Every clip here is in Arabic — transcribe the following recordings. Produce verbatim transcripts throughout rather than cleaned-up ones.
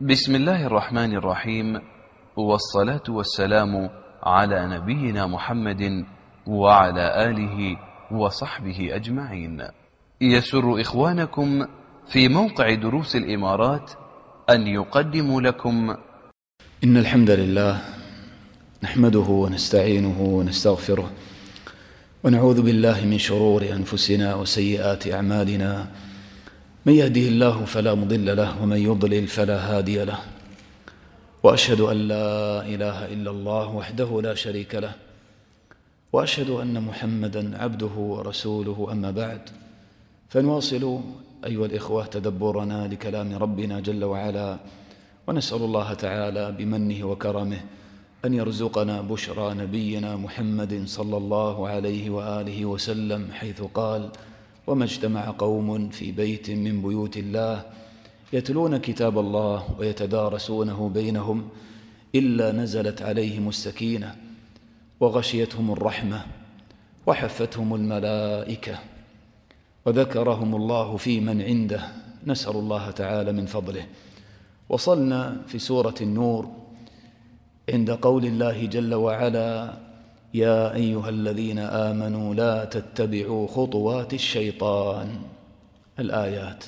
بسم الله الرحمن الرحيم، والصلاة والسلام على نبينا محمد وعلى آله وصحبه أجمعين. يسر إخوانكم في موقع دروس الإمارات أن يقدموا لكم إن الحمد لله نحمده ونستعينه ونستغفره ونعوذ بالله من شرور أنفسنا وسيئات أعمالنا، من يهده الله فلا مضل له ومن يضلل فلا هادي له، وأشهد أن لا إله إلا الله وحده لا شريك له، وأشهد أن محمدا عبده ورسوله. أما بعد، فنواصل أيها الإخوة تدبرنا لكلام ربنا جل وعلا، ونسأل الله تعالى بمنه وكرمه أن يرزقنا بشرى نبينا محمد صلى الله عليه وآله وسلم، حيث قال: وما اجتمع قوم في بيت من بيوت الله يتلون كتاب الله ويتدارسونه بينهم إلا نزلت عليهم السكينة وغشيتهم الرحمة وحفتهم الملائكة وذكرهم الله في من عنده. نسأل الله تعالى من فضله. وصلنا في سورة النور عند قول الله جل وعلا: يا أيها الذين آمنوا لا تتبعوا خطوات الشيطان. الآيات.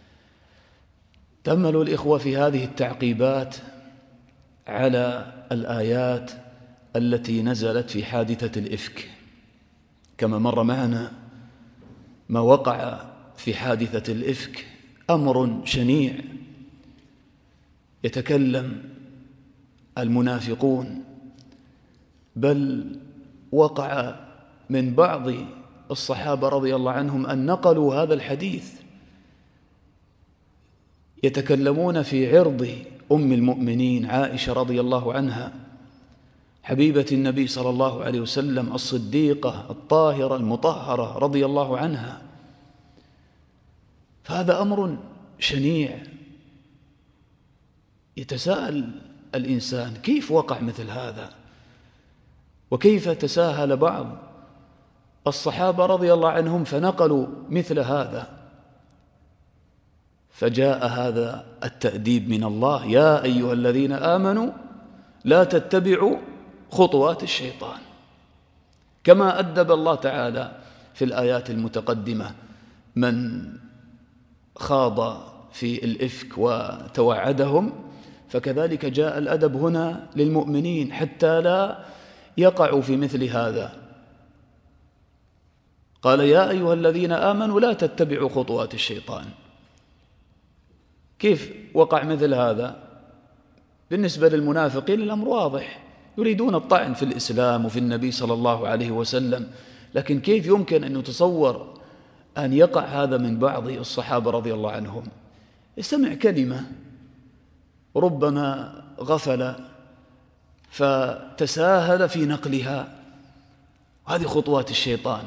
تأملوا الإخوة في هذه التعقيبات على الآيات التي نزلت في حادثة الإفك. كما مر معنا ما وقع في حادثة الإفك أمر شنيع، يتكلم المنافقون، بل وقع من بعض الصحابة رضي الله عنهم أن نقلوا هذا الحديث، يتكلمون في عرض أم المؤمنين عائشة رضي الله عنها، حبيبة النبي صلى الله عليه وسلم، الصديقة الطاهرة المطهرة رضي الله عنها. فهذا أمر شنيع، يتساءل الإنسان كيف وقع مثل هذا، وكيف تساهل بعض الصحابة رضي الله عنهم فنقلوا مثل هذا. فجاء هذا التأديب من الله: يا أيها الذين آمنوا لا تتبعوا خطوات الشيطان. كما أدب الله تعالى في الآيات المتقدمة من خاض في الإفك وتوعدهم، فكذلك جاء الأدب هنا للمؤمنين حتى لا يقعوا في مثل هذا. قال: يا أيها الذين آمنوا لا تتبعوا خطوات الشيطان. كيف وقع مثل هذا؟ بالنسبة للمنافقين الأمر واضح، يريدون الطعن في الإسلام وفي النبي صلى الله عليه وسلم، لكن كيف يمكن أن يتصور أن يقع هذا من بعض الصحابة رضي الله عنهم؟ يستمع كلمة ربما غفل فتساهل في نقلها، هذه خطوات الشيطان،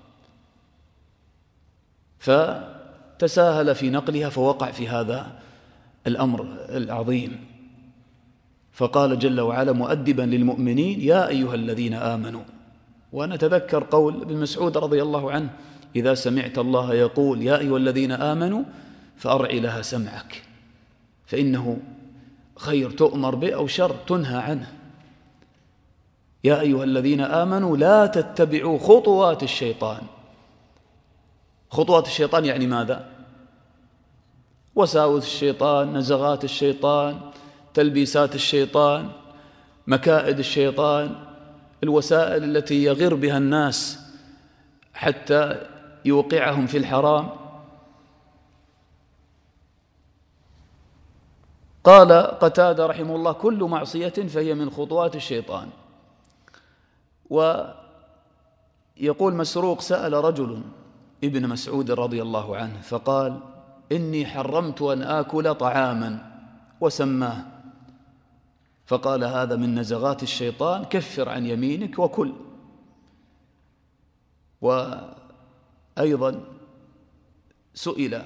فتساهل في نقلها فوقع في هذا الأمر العظيم. فقال جل وعلا مؤدبا للمؤمنين: يا أيها الذين آمنوا. وأنا أتذكر قول ابن مسعود رضي الله عنه: إذا سمعت الله يقول يا أيها الذين آمنوا فأرع لها سمعك، فإنه خير تؤمر به أو شر تنهى عنه. يا أيها الذين آمنوا لا تتبعوا خطوات الشيطان. خطوات الشيطان يعني ماذا؟ وساوس الشيطان، نزغات الشيطان، تلبيسات الشيطان، مكائد الشيطان، الوسائل التي يغر بها الناس حتى يوقعهم في الحرام. قال قتادة رحمه الله: كل معصية فهي من خطوات الشيطان. ويقول مسروق: سأل رجل ابن مسعود رضي الله عنه فقال: إني حرمت أن آكل طعاما، وسماه، فقال: هذا من نزغات الشيطان، كفر عن يمينك وكل. وأيضا سئل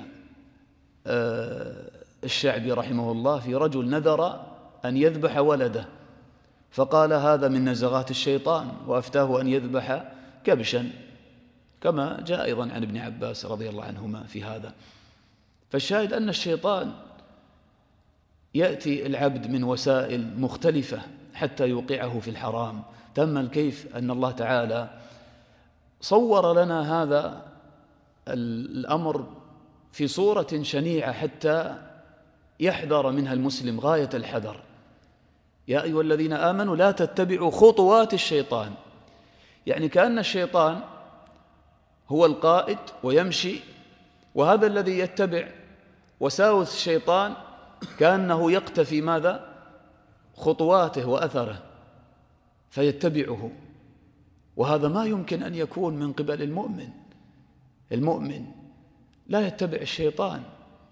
الشعبي رحمه الله في رجل نذر أن يذبح ولده، فقال: هذا من نزغات الشيطان، وأفتاه أن يذبح كبشا، كما جاء أيضا عن ابن عباس رضي الله عنهما في هذا. فالشاهد أن الشيطان يأتي العبد من وسائل مختلفة حتى يوقعه في الحرام. تأمل كيف أن الله تعالى صور لنا هذا الأمر في صورة شنيعة حتى يحذر منها المسلم غاية الحذر. يا أيها الذين آمنوا لا تتبعوا خطوات الشيطان، يعني كأن الشيطان هو القائد ويمشي، وهذا الذي يتبع وساوس الشيطان كأنه يقتفي ماذا؟ خطواته وأثره فيتبعه، وهذا ما يمكن أن يكون من قبل المؤمن. المؤمن لا يتبع الشيطان،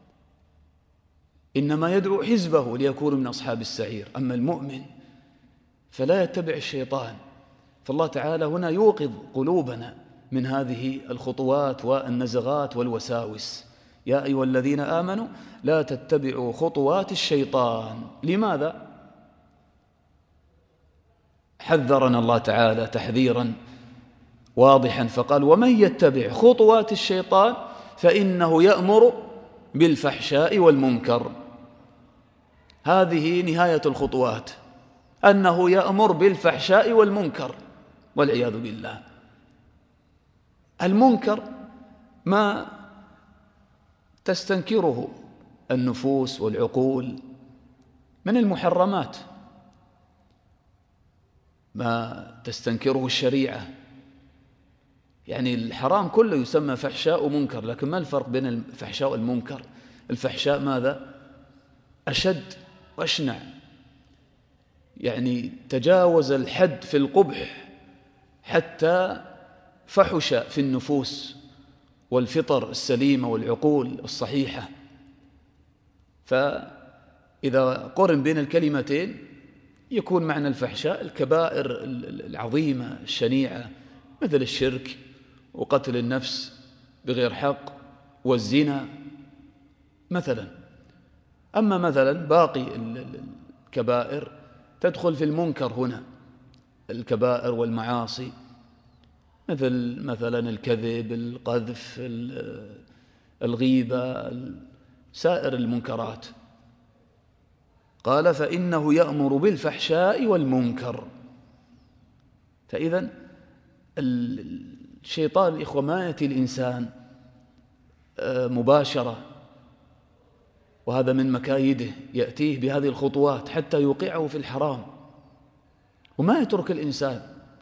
إنما يدعو حزبه ليكونوا من أصحاب السعير. أما المؤمن فلا يتبع الشيطان. فالله تعالى هنا يوقظ قلوبنا من هذه الخطوات والنزغات والوساوس. يا أيها الذين آمنوا لا تتبعوا خطوات الشيطان. لماذا؟ حذرنا الله تعالى تحذيرا واضحا فقال: ومن يتبع خطوات الشيطان فإنه يأمر بالفحشاء والمنكر. هذه نهاية الخطوات، أنه يأمر بالفحشاء والمنكر والعياذ بالله. المنكر ما تستنكره النفوس والعقول من المحرمات، ما تستنكره الشريعة. يعني الحرام كله يسمى فحشاء ومنكر، لكن ما الفرق بين الفحشاء والمنكر؟ الفحشاء ماذا؟ أشد وأشنع، يعني تجاوز الحد في القبح حتى فحش في النفوس والفطر السليمة والعقول الصحيحة. فإذا قرن بين الكلمتين يكون معنى الفحشاء الكبائر العظيمة الشنيعة، مثل الشرك وقتل النفس بغير حق والزنا مثلا. أما مثلا باقي الكبائر تدخل في المنكر هنا، الكبائر والمعاصي، مثل مثلا الكذب، القذف، الغيبة، سائر المنكرات. قال: فإنه يأمر بالفحشاء والمنكر. فإذا الشيطان الإخوة ما يأتي الإنسان مباشرة، وهذا من مكايده، يأتيه بهذه الخطوات حتى يوقعه في الحرام وما يترك الإنسان.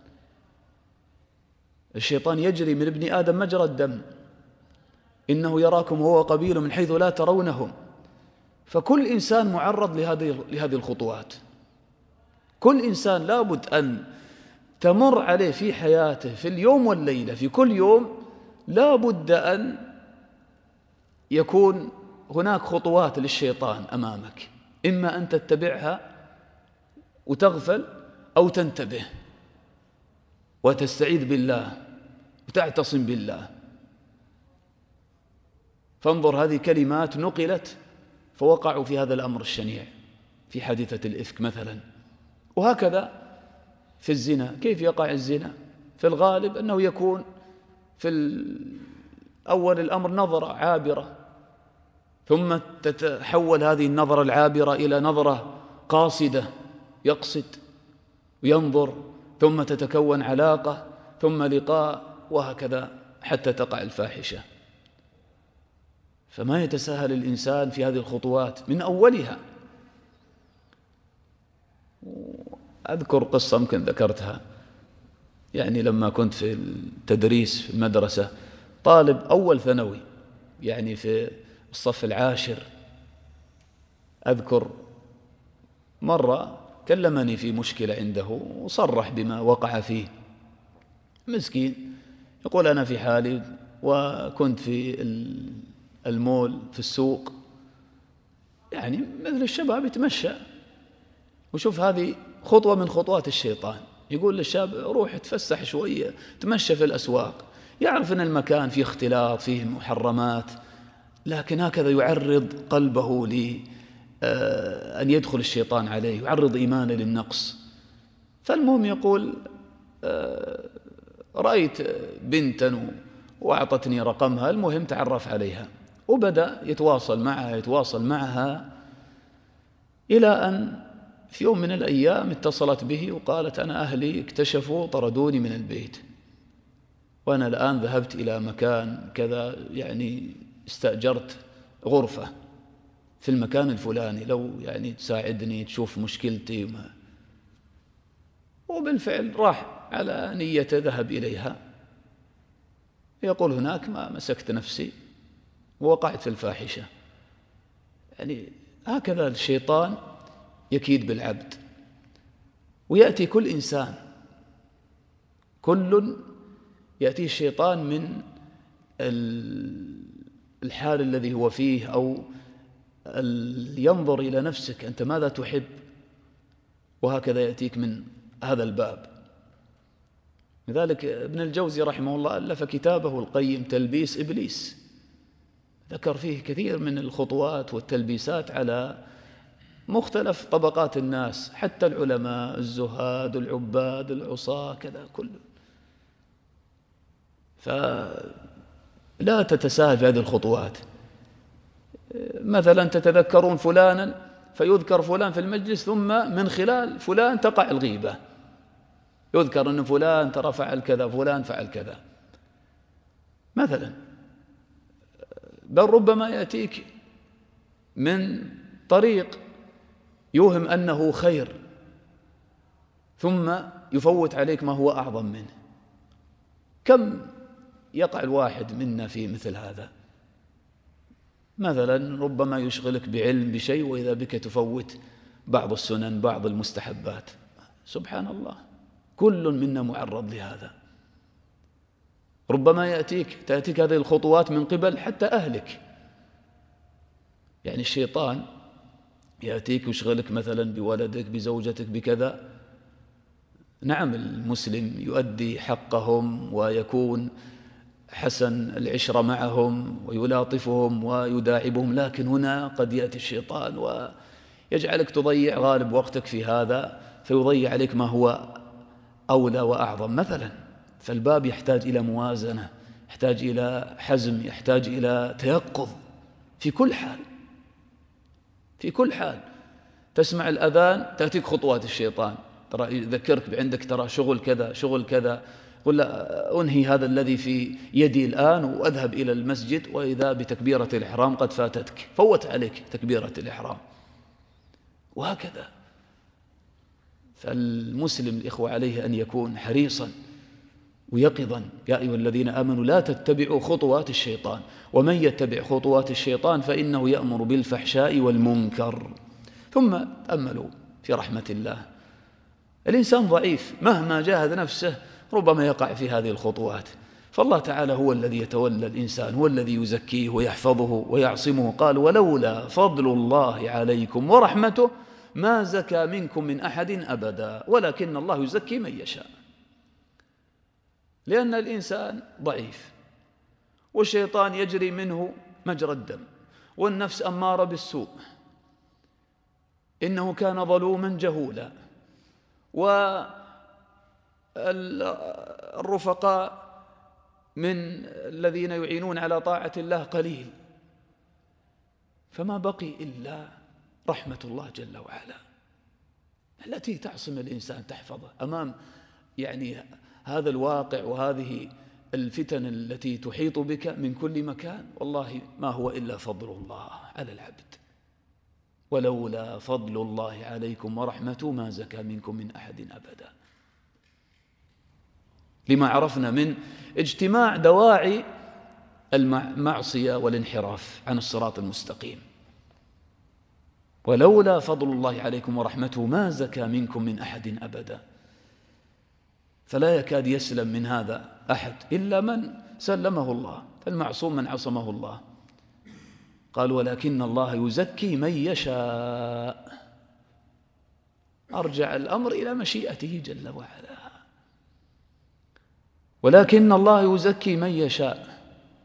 الشيطان يجري من ابن آدم مجرى الدم، إنه يراكم هو وقبيله من حيث لا ترونهم. فكل إنسان معرض لهذه لهذه الخطوات. كل إنسان لابد أن تمر عليه في حياته في اليوم والليلة، في كل يوم لابد أن يكون هناك خطوات للشيطان أمامك، إما أن تتبعها وتغفل أو تنتبه وتستعيذ بالله وتعتصم بالله. فانظر، هذه كلمات نقلت فوقعوا في هذا الأمر الشنيع في حادثة الإفك مثلا. وهكذا في الزنا، كيف يقع الزنا؟ في الغالب أنه يكون في أول الأمر نظرة عابرة، ثم تتحول هذه النظرة العابرة إلى نظرة قاصدة، يقصد وينظر، ثم تتكون علاقة، ثم لقاء، وهكذا حتى تقع الفاحشة. فما يتساهل الإنسان في هذه الخطوات من أولها. أذكر قصة يمكن ذكرتها، يعني لما كنت في التدريس في المدرسة، طالب أول ثانوي يعني في الصف العاشر، أذكر مرة كلمني في مشكلة عنده وصرح بما وقع فيه. مسكين يقول: أنا في حالي وكنت في المول في السوق، يعني مثل الشباب يتمشى، وشوف هذه خطوة من خطوات الشيطان. يقول للشاب: روح تفسح شوية، تمشى في الأسواق. يعرف أن المكان فيه اختلاط، فيه محرمات، لكن هكذا يعرض قلبه لأن يدخل الشيطان عليه، يعرض إيمانه للنقص. فالمهم يقول: رأيت بنتا وأعطتني رقمها، المهم تعرف عليها، وبدأ يتواصل معها يتواصل معها إلى أن في يوم من الأيام اتصلت به وقالت أنا أهلي اكتشفوا طردوني من البيت، وأنا الآن ذهبت إلى مكان كذا، يعني استأجرت غرفة في المكان الفلاني، لو يعني تساعدني تشوف مشكلتي وما. وبالفعل راح على نيته، ذهب إليها، يقول هناك ما مسكت نفسي ووقعت في الفاحشة. يعني هكذا الشيطان يكيد بالعبد، ويأتي كل إنسان، كل يأتيه الشيطان من الحال الذي هو فيه، أو ينظر إلى نفسك أنت ماذا تحب، وهكذا يأتيك من هذا الباب. لذلك ابن الجوزي رحمه الله ألف كتابه القيم تلبيس إبليس، ذكر فيه كثير من الخطوات والتلبيسات على مختلف طبقات الناس، حتى العلماء، الزهاد، العباد، العصاة، كذا كله. فلا تتساهل في هذه الخطوات. مثلا تتذكرون فلانا فيذكر فلان في المجلس، ثم من خلال فلان تقع الغيبة، يذكر أن فلان ترى فعل كذا، فلان فعل كذا مثلا. بل ربما يأتيك من طريق يوهم أنه خير، ثم يفوت عليك ما هو أعظم منه. كم يقع الواحد منا في مثل هذا؟ مثلا ربما يشغلك بعلم بشيء، وإذا بك تفوت بعض السنن، بعض المستحبات. سبحان الله، كل منا معرض لهذا. ربما يأتيك تأتيك هذه الخطوات من قبل حتى أهلك، يعني الشيطان يأتيك ويشغلك مثلا بولدك، بزوجتك، بكذا. نعم، المسلم يؤدي حقهم ويكون حسن العشرة معهم ويلاطفهم ويداعبهم، لكن هنا قد يأتي الشيطان ويجعلك تضيع غالب وقتك في هذا، فيضيع عليك ما هو أولى وأعظم مثلا. فالباب يحتاج إلى موازنة، يحتاج إلى حزم، يحتاج إلى تيقظ في كل حال. في كل حال تسمع الأذان تأتيك خطوات الشيطان، ترى يذكرك بعندك ترى شغل كذا شغل كذا، قل لا أنهي هذا الذي في يدي الآن وأذهب إلى المسجد، وإذا بتكبيرة الإحرام قد فاتتك، فوت عليك تكبيرة الإحرام، وهكذا. فالمسلم الإخوة عليه أن يكون حريصا ويقظا. يا أيها الذين آمنوا لا تتبعوا خطوات الشيطان، ومن يتبع خطوات الشيطان فإنه يأمر بالفحشاء والمنكر. ثم تأملوا في رحمة الله، الإنسان ضعيف مهما جاهد نفسه ربما يقع في هذه الخطوات، فالله تعالى هو الذي يتولى الإنسان، هو الذي يزكيه ويحفظه ويعصمه. قال ولولا فضل الله عليكم ورحمته ما زكى منكم من أحد أبدا ولكن الله يزكي من يشاء. لأن الإنسان ضعيف، والشيطان يجري منه مجرى الدم، والنفس أمارة بالسوء، إنه كان ظلوما جهولا، والرفقاء من الذين يعينون على طاعة الله قليل، فما بقي إلا رحمة الله جل وعلا التي تعصم الإنسان، تحفظه أمام يعني هذا الواقع وهذه الفتن التي تحيط بك من كل مكان. والله ما هو إلا فضل الله على العبد، ولولا فضل الله عليكم ورحمته ما زكى منكم من أحد أبدا. لما عرفنا من اجتماع دواعي المعصية والانحراف عن الصراط المستقيم. ولولا فضل الله عليكم ورحمته ما زكى منكم من أحد أبدا. فلا يكاد يسلم من هذا أحد إلا من سلمه الله، فالمعصوم من عصمه الله. قال ولكن الله يزكي من يشاء، أرجع الأمر إلى مشيئته جل وعلا. ولكن الله يزكي من يشاء.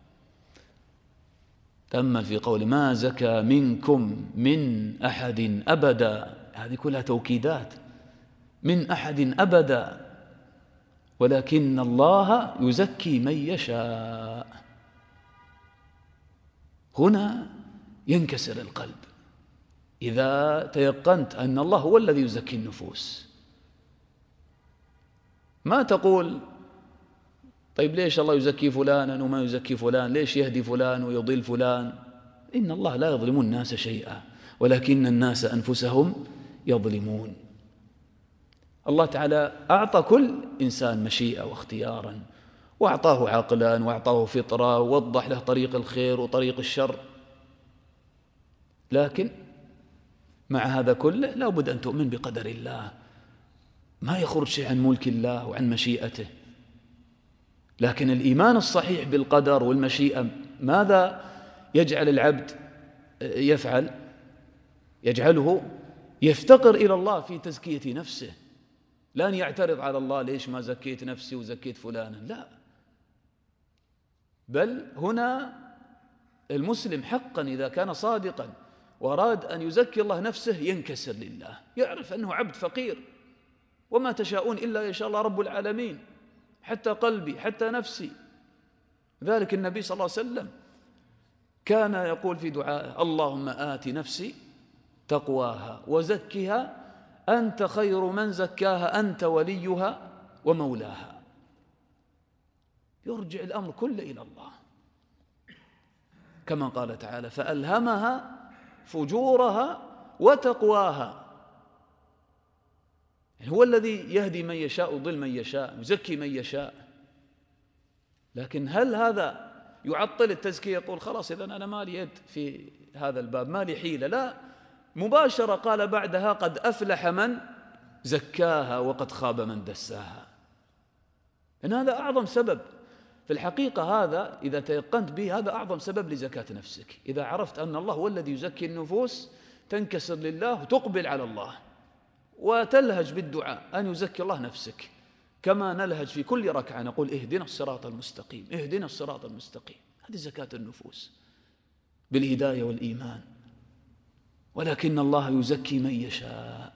تأمل في قول ما زكى منكم من أحد أبدا، هذه كلها توكيدات، من أحد أبدا، ولكن الله يزكي من يشاء. هنا ينكسر القلب، إذا تيقنت أن الله هو الذي يزكي النفوس. ما تقول طيب ليش الله يزكي فلانا وما يزكي فلان، ليش يهدي فلان ويضل فلان؟ إن الله لا يظلم الناس شيئا ولكن الناس أنفسهم يظلمون. الله تعالى أعطى كل إنسان مشيئة واختيارا، وأعطاه عقلا وأعطاه فطرة ووضح له طريق الخير وطريق الشر، لكن مع هذا كله لا بد أن تؤمن بقدر الله، ما يخرج شيء عن ملك الله وعن مشيئته. لكن الإيمان الصحيح بالقدر والمشيئة ماذا يجعل العبد يفعل؟ يجعله يفتقر إلى الله في تزكية نفسه، لا أن يعترض على الله ليش ما زكيت نفسي وزكيت فلانا، لا، بل هنا المسلم حقا إذا كان صادقا وأراد أن يزكي الله نفسه ينكسر لله، يعرف أنه عبد فقير، وما تشاءون إلا إن شاء الله رب العالمين، حتى قلبي حتى نفسي. ذلك النبي صلى الله عليه وسلم كان يقول في دعائه: اللهم آت نفسي تقواها وزكها أنت خير من زكاها أنت وليها ومولاها. يرجع الأمر كله إلى الله، كما قال تعالى: فألهمها فجورها وتقواها. يعني هو الذي يهدي من يشاء ويضل من يشاء يزكي من يشاء، لكن هل هذا يعطل التزكية؟ يقول خلاص إذن أنا ما لي يد في هذا الباب، ما لي حيلة؟ لا، مباشرة قال بعدها: قد أفلح من زكاها وقد خاب من دساها. إن هذا أعظم سبب في الحقيقة، هذا إذا تيقنت به هذا أعظم سبب لزكاة نفسك. إذا عرفت أن الله هو الذي يزكي النفوس تنكسر لله وتقبل على الله وتلهج بالدعاء أن يزكي الله نفسك، كما نلهج في كل ركعة نقول: اهدنا الصراط المستقيم، اهدنا الصراط المستقيم. هذه زكاة النفوس بالهداية والإيمان. ولكن الله يزكي من يشاء.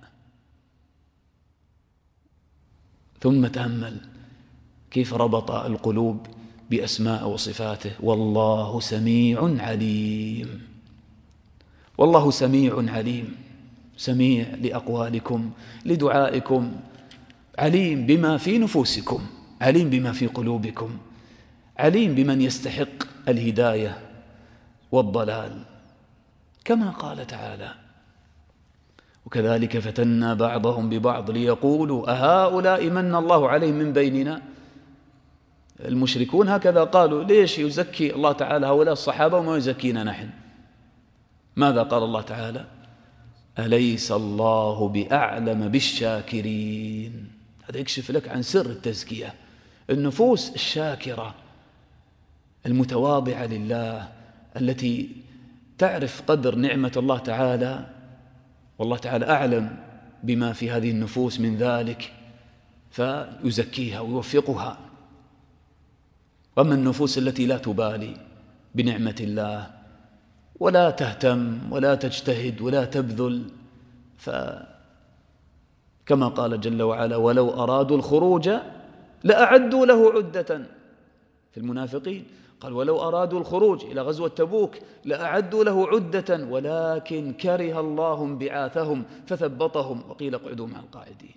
ثم تأمل كيف ربط القلوب بأسماء وصفاته: والله سميع عليم. والله سميع عليم، سميع لأقوالكم لدعائكم، عليم بما في نفوسكم، عليم بما في قلوبكم، عليم بمن يستحق الهداية والضلال، كما قال تعالى: وكذلك فتنا بعضهم ببعض ليقولوا أهؤلاء من الله عليهم من بيننا. المشركون هكذا قالوا: ليش يزكي الله تعالى هؤلاء الصحابة وما يزكينا نحن؟ ماذا قال الله تعالى؟ أليس الله بأعلم بالشاكرين. هذا يكشف لك عن سر التزكية. النفوس الشاكرة المتواضعة لله التي تعرف قدر نعمة الله تعالى، والله تعالى أعلم بما في هذه النفوس من ذلك فيزكيها ويوفقها. أما النفوس التي لا تبالي بنعمة الله ولا تهتم ولا تجتهد ولا تبذل، فكما قال جل وعلا: ولو أرادوا الخروج لأعدوا له عدة. في المنافقين قال: ولو أرادوا الخروج إلى غزوة تبوك لأعدوا له عدة ولكن كره الله انبعاثهم فثبطهم وقيل اقعدوا مع القاعدين.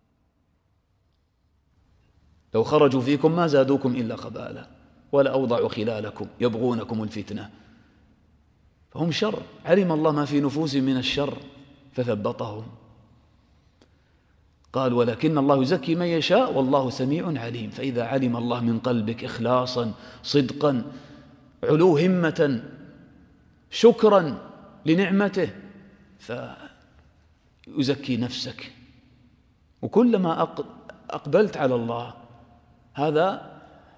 لو خرجوا فيكم ما زادوكم إلا خبالا ولا أوضعوا خلالكم يبغونكم الفتنة. فهم شر، علم الله ما في نفوسهم من الشر فثبطهم. قال: ولكن الله يزكي من يشاء والله سميع عليم. فإذا علم الله من قلبك إخلاصا صدقا علو همة شكرا لنعمته فيزكي نفسك. وكلما أقبلت على الله هذا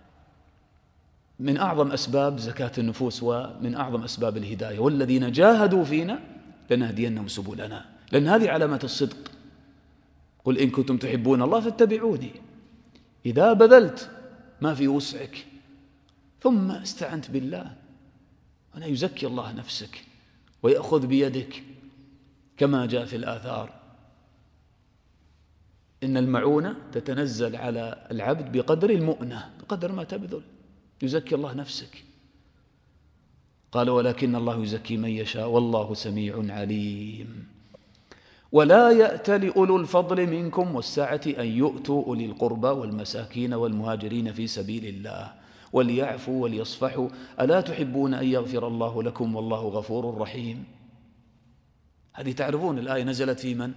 من أعظم أسباب زكاة النفوس ومن أعظم أسباب الهداية. والذين جاهدوا فينا لنهدينهم سبلنا، لأن هذه علامة الصدق. قل إن كنتم تحبون الله فاتبعوني. إذا بذلت ما في وسعك ثم استعنت بالله أنا يزكي الله نفسك ويأخذ بيدك، كما جاء في الآثار: إن المعونة تتنزل على العبد بقدر المؤنة، بقدر ما تبذل. يزكي الله نفسك. قال ولكن الله يزكي من يشاء والله سميع عليم. ولا يأتل أولو الفضل منكم والسعة أن يؤتوا أولي القربى والمساكين والمهاجرين في سبيل الله وليعفوا وليصفحوا ألا تحبون أن يغفر الله لكم والله غفور رحيم. هذه تعرفون الآية نزلت في من؟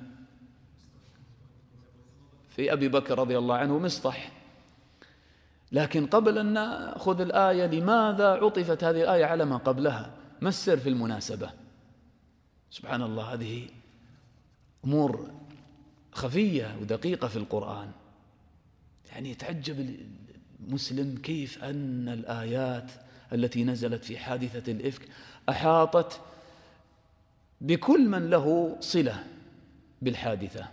في أبي بكر رضي الله عنه مصطح. لكن قبل أن نأخذ الآية لماذا عطفت هذه الآية على ما قبلها؟ ما السر في المناسبة؟ سبحان الله، هذه أمور خفية ودقيقة في القرآن. يعني يتعجب المسلم كيف أن الآيات التي نزلت في حادثة الإفك أحاطت بكل من له صلة بالحادثة،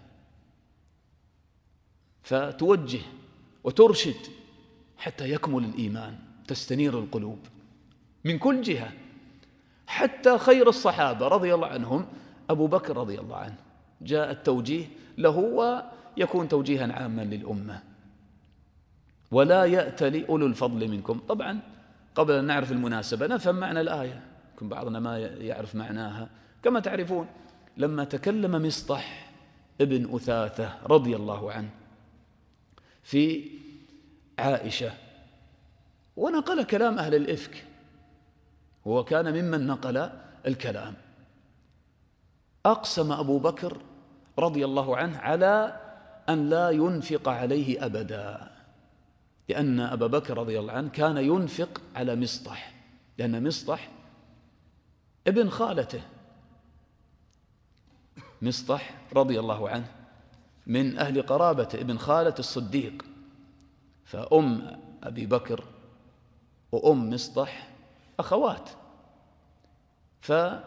فتوجه وترشد حتى يكمل الإيمان، تستنير القلوب من كل جهة. حتى خير الصحابة رضي الله عنهم أبو بكر رضي الله عنه جاء التوجيه له ويكون توجيها عاما للأمة. ولا يأتل أولو الفضل منكم. طبعا قبل أن نعرف المناسبة نفهم معنى الآية، يمكن بعضنا ما يعرف معناها. كما تعرفون لما تكلم مصطح ابن أثاثة رضي الله عنه في عائشة ونقل كلام أهل الإفك، هو كان ممن نقل الكلام، أقسم أبو بكر رضي الله عنه على أن لا ينفق عليه أبدا، لأن أبا بكر رضي الله عنه كان ينفق على مصطح، لأن مصطح ابن خالته. مصطح رضي الله عنه من أهل قرابته، ابن خالة الصديق، فأم أبي بكر وأم مصطح أخوات، فلذلك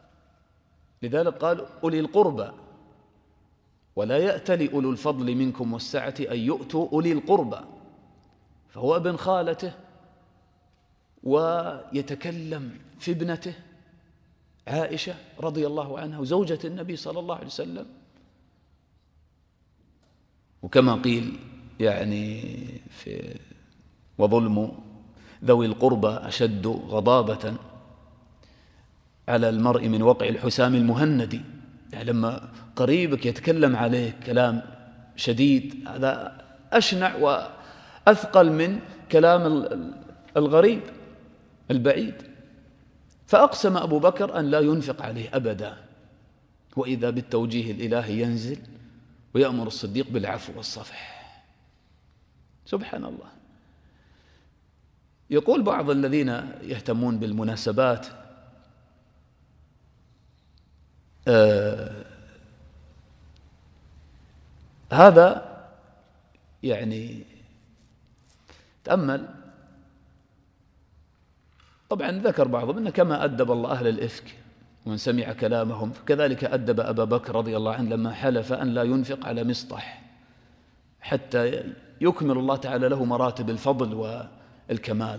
قال أولي القربى ولا يأتل أولو الفضل منكم والسعة أن يؤتوا أولي القربى، فهو ابن خالته ويتكلم في ابنته عائشة رضي الله عنها وزوجة النبي صلى الله عليه وسلم. وكما قيل يعني في وظلم ذوي القربى أشد غضابة على المرء من وقع الحسام المهندي، يعني لما قريبك يتكلم عليه كلام شديد هذا أشنع وأثقل من كلام الغريب البعيد. فأقسم أبو بكر أن لا ينفق عليه أبدا، وإذا بالتوجيه الإلهي ينزل ويأمر الصديق بالعفو والصفح. سبحان الله. يقول بعض الذين يهتمون بالمناسبات آه هذا يعني تأمل، طبعا ذكر بعضهم أن كما أدب الله أهل الإفك ومن سمع كلامهم فكذلك أدب أبا بكر رضي الله عنه لما حلف أن لا ينفق على مصطح حتى يكمل الله تعالى له مراتب الفضل والكمال.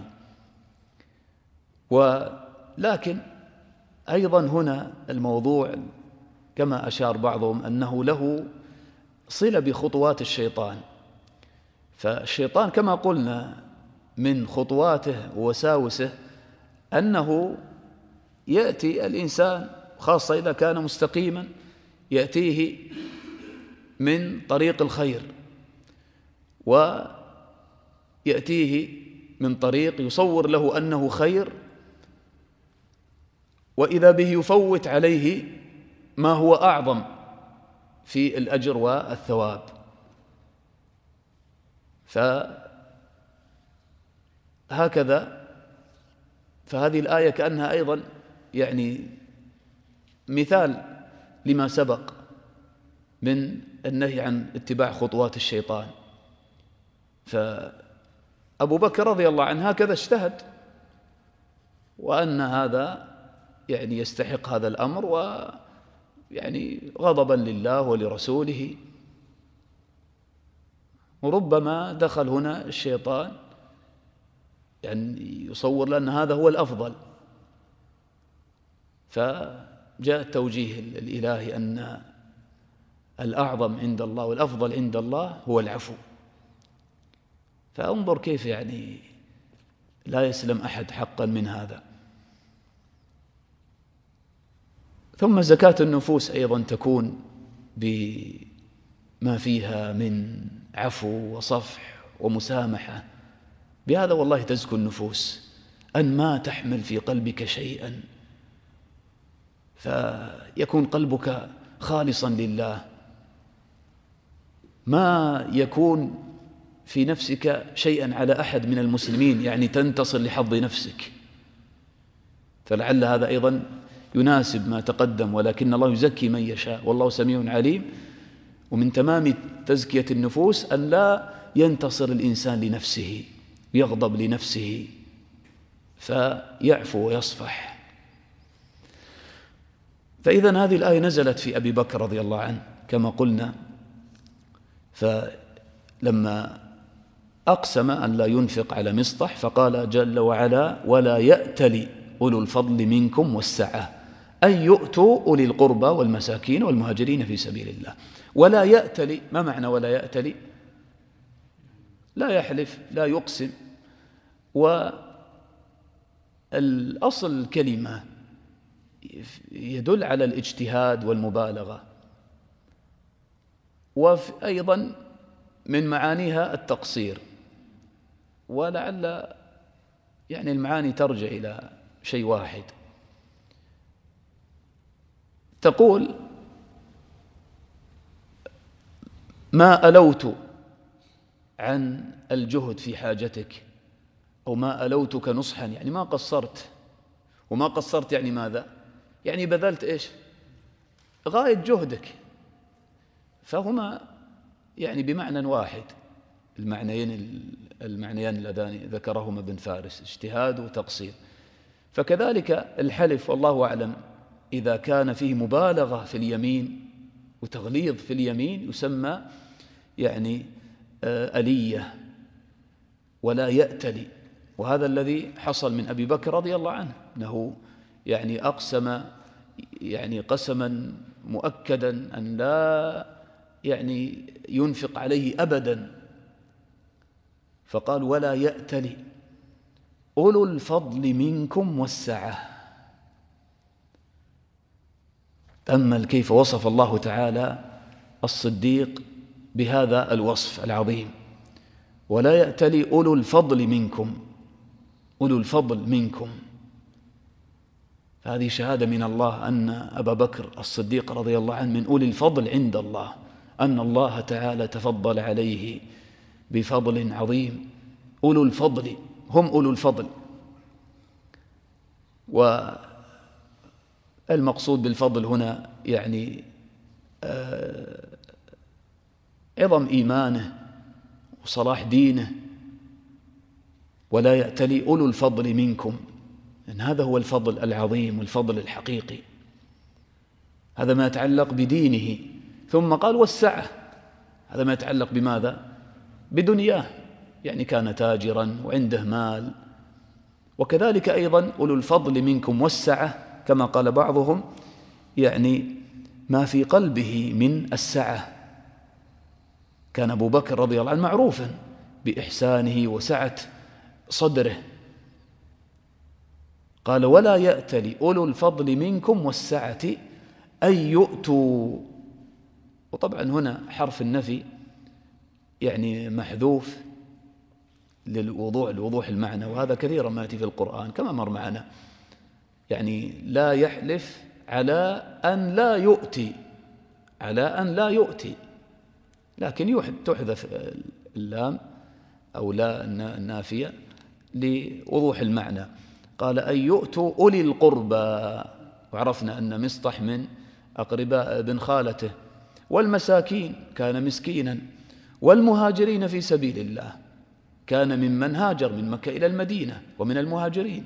ولكن أيضا هنا الموضوع كما أشار بعضهم أنه له صلة بخطوات الشيطان، فالشيطان كما قلنا من خطواته ووساوسه أنه يأتي الإنسان خاصة إذا كان مستقيما يأتيه من طريق الخير ويأتيه من طريق يصور له أنه خير، وإذا به يفوت عليه ما هو أعظم في الأجر والثواب. فهكذا فهذه الآية كأنها أيضا يعني مثال لما سبق من النهي عن اتباع خطوات الشيطان. فأبو بكر رضي الله عنه هكذا اجتهد، وأن هذا يعني يستحق هذا الأمر ويعني غضبا لله ولرسوله. وربما دخل هنا الشيطان يعني يصور لأن هذا هو الأفضل، فجاء التوجيه الإلهي أن الأعظم عند الله والأفضل عند الله هو العفو. فانظر كيف يعني لا يسلم أحد حقا من هذا. ثم زكاة النفوس أيضا تكون بما فيها من عفو وصفح ومسامحة. بهذا والله تزكو النفوس، أن ما تحمل في قلبك شيئا، فيكون قلبك خالصا لله، ما يكون في نفسك شيئا على أحد من المسلمين، يعني تنتصر لحظ نفسك. فلعل هذا أيضا يناسب ما تقدم، ولكن الله يزكي من يشاء والله سميع عليم. ومن تمام تزكية النفوس أن لا ينتصر الإنسان لنفسه، يغضب لنفسه، فيعفو ويصفح. فإذا هذه الآية نزلت في أبي بكر رضي الله عنه كما قلنا، فلما أقسم أن لا ينفق على مصطح فقال جل وعلا: ولا يأتل أولو الفضل منكم والسعة أن يؤتوا أولي القربى والمساكين والمهاجرين في سبيل الله. ولا يأتل، ما معنى ولا يأتل؟ لا يحلف، لا يقسم. والأصل الكلمة يدل على الاجتهاد والمبالغة، وأيضا من معانيها التقصير، ولعل يعني المعاني ترجع إلى شيء واحد. تقول: ما ألوت عن الجهد في حاجتك، أو ما ألوتك نصحا، يعني ما قصرت. وما قصرت يعني ماذا؟ يعني بذلت إيش؟ غاية جهدك. فهما يعني بمعنى واحد، المعنيين المعنيان اللذان ذكرهما ابن فارس، اجتهاد وتقصير. فكذلك الحلف والله أعلم إذا كان فيه مبالغة في اليمين وتغليظ في اليمين يسمى يعني ألية، ولا يأتلي. وهذا الذي حصل من أبي بكر رضي الله عنه، أنه يعني أقسم يعني قسما مؤكدا أن لا يعني ينفق عليه أبدا، فقال: ولا يأتلي أولو الفضل منكم والسعة. تأمل كيف وصف الله تعالى الصديق بهذا الوصف العظيم: ولا يأتلي أولو الفضل منكم، أولو الفضل منكم. هذه شهادة من الله أن أبا بكر الصديق رضي الله عنه من أولي الفضل عند الله، أن الله تعالى تفضل عليه بفضل عظيم. أولو الفضل هم أولو الفضل. والمقصود بالفضل هنا يعني عظم إيمانه وصلاح دينه. ولا يأتلي أولو الفضل منكم، إن هذا هو الفضل العظيم والفضل الحقيقي، هذا ما يتعلق بدينه. ثم قال: والسعة، هذا ما يتعلق بماذا؟ بدنياه، يعني كان تاجرا وعنده مال. وكذلك أيضا أولو الفضل منكم والسعة كما قال بعضهم يعني ما في قلبه من السعة. كان أبو بكر رضي الله عنه معروفا بإحسانه وسعة صدره. قال: ولا يأتل أولو الفضل منكم والسعة أن يؤتوا. وطبعا هنا حرف النفي يعني محذوف للوضوح لوضوح المعنى، وهذا كثيرا ما يأتي في القرآن كما مر معنا. يعني لا يحلف على أن لا يؤتي، على أن لا يؤتي، لكن تحذف اللام أو لا النافية لوضوح المعنى. قال: أن يؤتوا أولي القربى، وعرفنا أن مصطح من أقرباء ابن خالته. والمساكين، كان مسكينا. والمهاجرين في سبيل الله، كان ممن هاجر من مكة إلى المدينة ومن المهاجرين.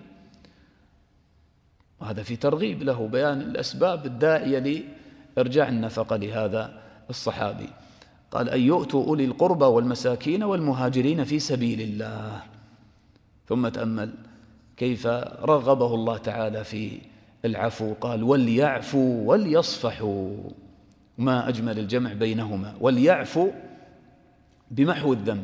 وهذا في ترغيب له بيان الأسباب الداعية لإرجاع النفقة لهذا الصحابي. قال: أن يؤتوا أولي القربى والمساكين والمهاجرين في سبيل الله. ثم تأمل كيف رغبه الله تعالى في العفو، قال: وليعفوا وليصفحوا. ما أجمل الجمع بينهما. وليعفوا بمحو الذنب،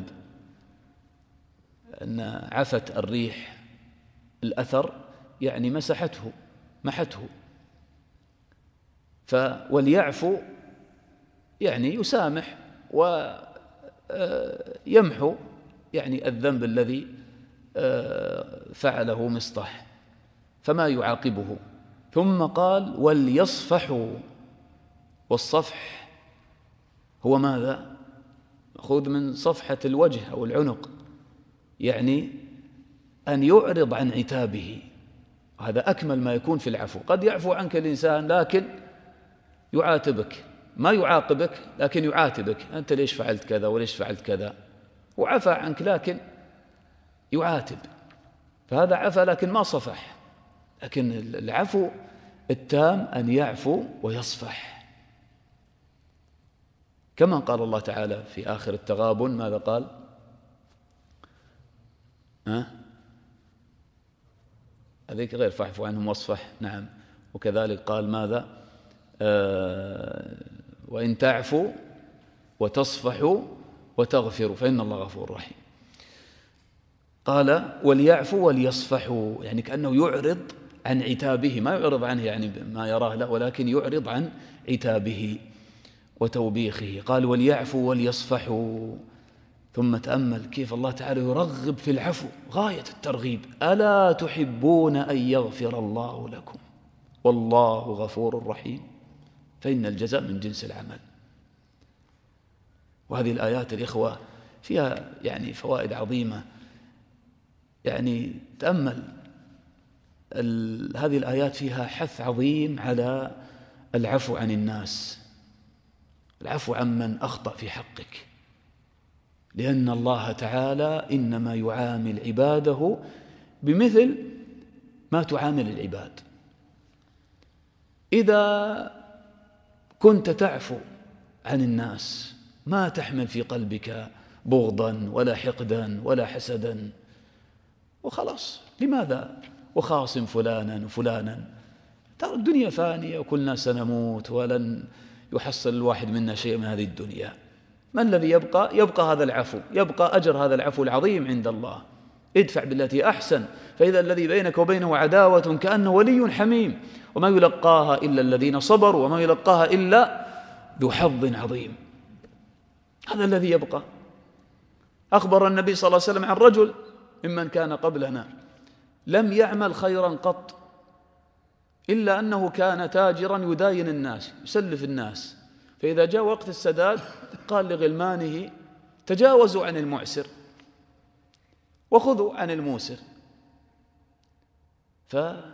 أن عفت الريح الأثر يعني مسحته محته. وليعفو يعني يسامح ويمحو يعني الذنب الذي فعله مصطح فما يعاقبه. ثم قال وليصفحوا، والصفح هو ماذا؟ مأخوذ من صفحة الوجه أو العنق، يعني أن يعرض عن عتابه، وهذا أكمل ما يكون في العفو. قد يعفو عنك الإنسان لكن يعاتبك، ما يعاقبك لكن يعاتبك، أنت ليش فعلت كذا وليش فعلت كذا، وعفى عنك لكن يعاتب، فهذا عفى لكن ما صفح. لكن العفو التام أن يعفو ويصفح، كما قال الله تعالى في آخر التغابن، ماذا قال؟ ها؟ هذيك غير فاعفو عنهم واصفح، نعم. وكذلك قال ماذا؟ آه وإن تعفوا وتصفحوا وتغفروا فإن الله غفور رحيم. قال وليعفوا وليصفحوا، يعني كأنه يعرض عن عتابه، ما يعرض عنه يعني ما يراه له، ولكن يعرض عن عتابه وتوبيخه. قال وليعفوا وليصفحوا. ثم تأمل كيف الله تعالى يرغب في العفو غاية الترغيب: ألا تحبون أن يغفر الله لكم والله غفور رحيم، فإن الجزاء من جنس العمل. وهذه الآيات الإخوة فيها يعني فوائد عظيمة. يعني تأمل هذه الآيات فيها حث عظيم على العفو عن الناس، العفو عمن أخطأ في حقك، لأن الله تعالى إنما يعامل عباده بمثل ما تعامل العباد. إذا كنت تعفو عن الناس ما تحمل في قلبك بغضا ولا حقدا ولا حسدا وخلاص، لماذا وخاصم فلانا وفلانا؟ ترى الدنيا فانية وكلنا سنموت ولن يحصل الواحد منا شيء من هذه الدنيا. ما الذي يبقى؟ يبقى هذا العفو، يبقى أجر هذا العفو العظيم عند الله. ادفع بالتي أحسن فإذا الذي بينك وبينه عداوة كأنه ولي حميم، وما يلقاها إلا الذين صبروا وما يلقاها إلا ذو حظ عظيم. هذا الذي يبقى. أخبر النبي صلى الله عليه وسلم عن رجل ممن كان قبلنا لم يعمل خيرا قط، إلا أنه كان تاجرا يداين الناس، يسلف الناس، فإذا جاء وقت السداد قال لغلمانه تجاوزوا عن المعسر وخذوا عن الموسر. فلما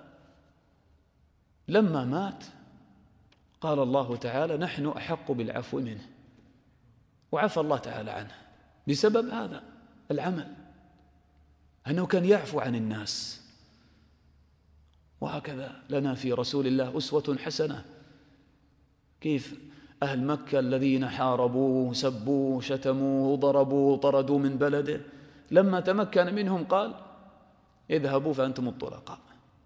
مات قال الله تعالى نحن أحق بالعفو منه، وعفى الله تعالى عنه بسبب هذا العمل، أنه كان يعفو عن الناس. وهكذا لنا في رسول الله أسوة حسنة، كيف أهل مكة الذين حاربوه سبوه شتموه ضربوه طردوا من بلده، لما تمكن منهم قال اذهبوا فأنتم الطلقاء.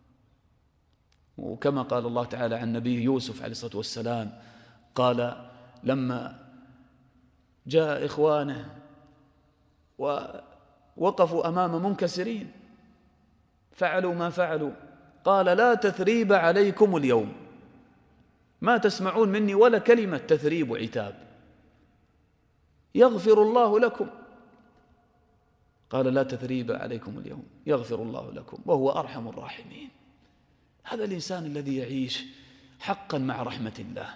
وكما قال الله تعالى عن نبيه يوسف عليه الصلاة والسلام، قال لما جاء إخوانه ووقفوا أمام منكسرين فعلوا ما فعلوا، قال لا تثريب عليكم اليوم، ما تسمعون مني ولا كلمة تثريب وعتاب، يغفر الله لكم. قال لا تثريب عليكم اليوم يغفر الله لكم وهو أرحم الراحمين. هذا الإنسان الذي يعيش حقا مع رحمة الله،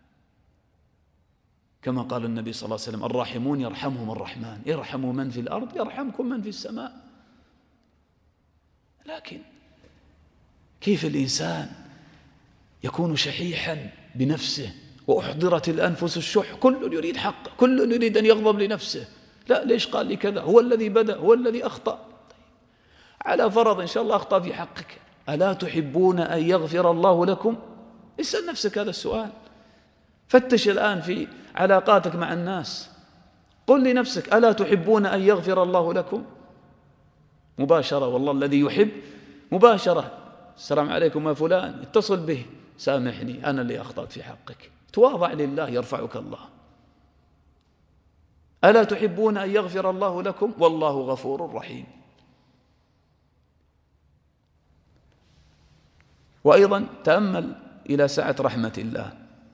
كما قال النبي صلى الله عليه وسلم الراحمون يرحمهم الرحمن، ارحموا من في الأرض يرحمكم من في السماء. لكن كيف الإنسان يكون شحيحا بنفسه، وأحضرت الأنفس الشح، كل يريد حق، كل يريد أن يغضب لنفسه، لا ليش قال لي كذا، هو الذي بدأ، هو الذي أخطأ. طيب. على فرض إن شاء الله أخطأ في حقك، ألا تحبون أن يغفر الله لكم؟ اسأل نفسك هذا السؤال، فتش الآن في علاقاتك مع الناس، قل لنفسك ألا تحبون أن يغفر الله لكم؟ مباشرة، والله الذي يحب مباشرة، السلام عليكم يا فلان، اتصل به، سامحني أنا اللي أخطأت في حقك، تواضع لله يرفعك الله. ألا تحبون أن يغفر الله لكم والله غفور رحيم. وأيضا تأمل إلى سعة رحمة الله،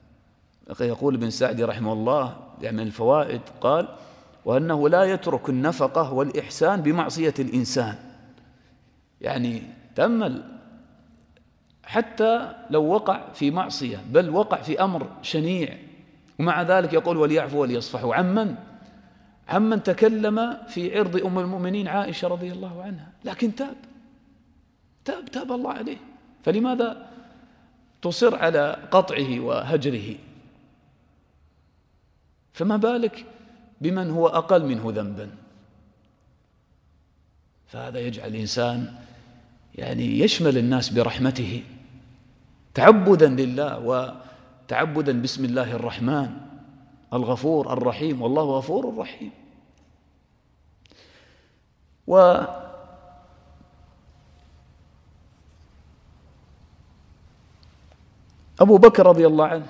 يقول ابن سعدي رحمه الله يعني من الفوائد قال: وأنه لا يترك النفقة والإحسان بمعصية الإنسان. يعني تأمل، حتى لو وقع في معصية بل وقع في أمر شنيع ومع ذلك يقول وليعفوا وليصفحوا. عمن عمن تكلم في عرض أم المؤمنين عائشة رضي الله عنها، لكن تاب تاب تاب الله عليه، فلماذا تصر على قطعه وهجره؟ فما بالك بمن هو أقل منه ذنبا؟ فهذا يجعل الإنسان يعني يشمل الناس برحمته تعبدا لله وتعبدا باسم الله الرحمن الغفور الرحيم، والله غفور رحيم. وأبو بكر رضي الله عنه،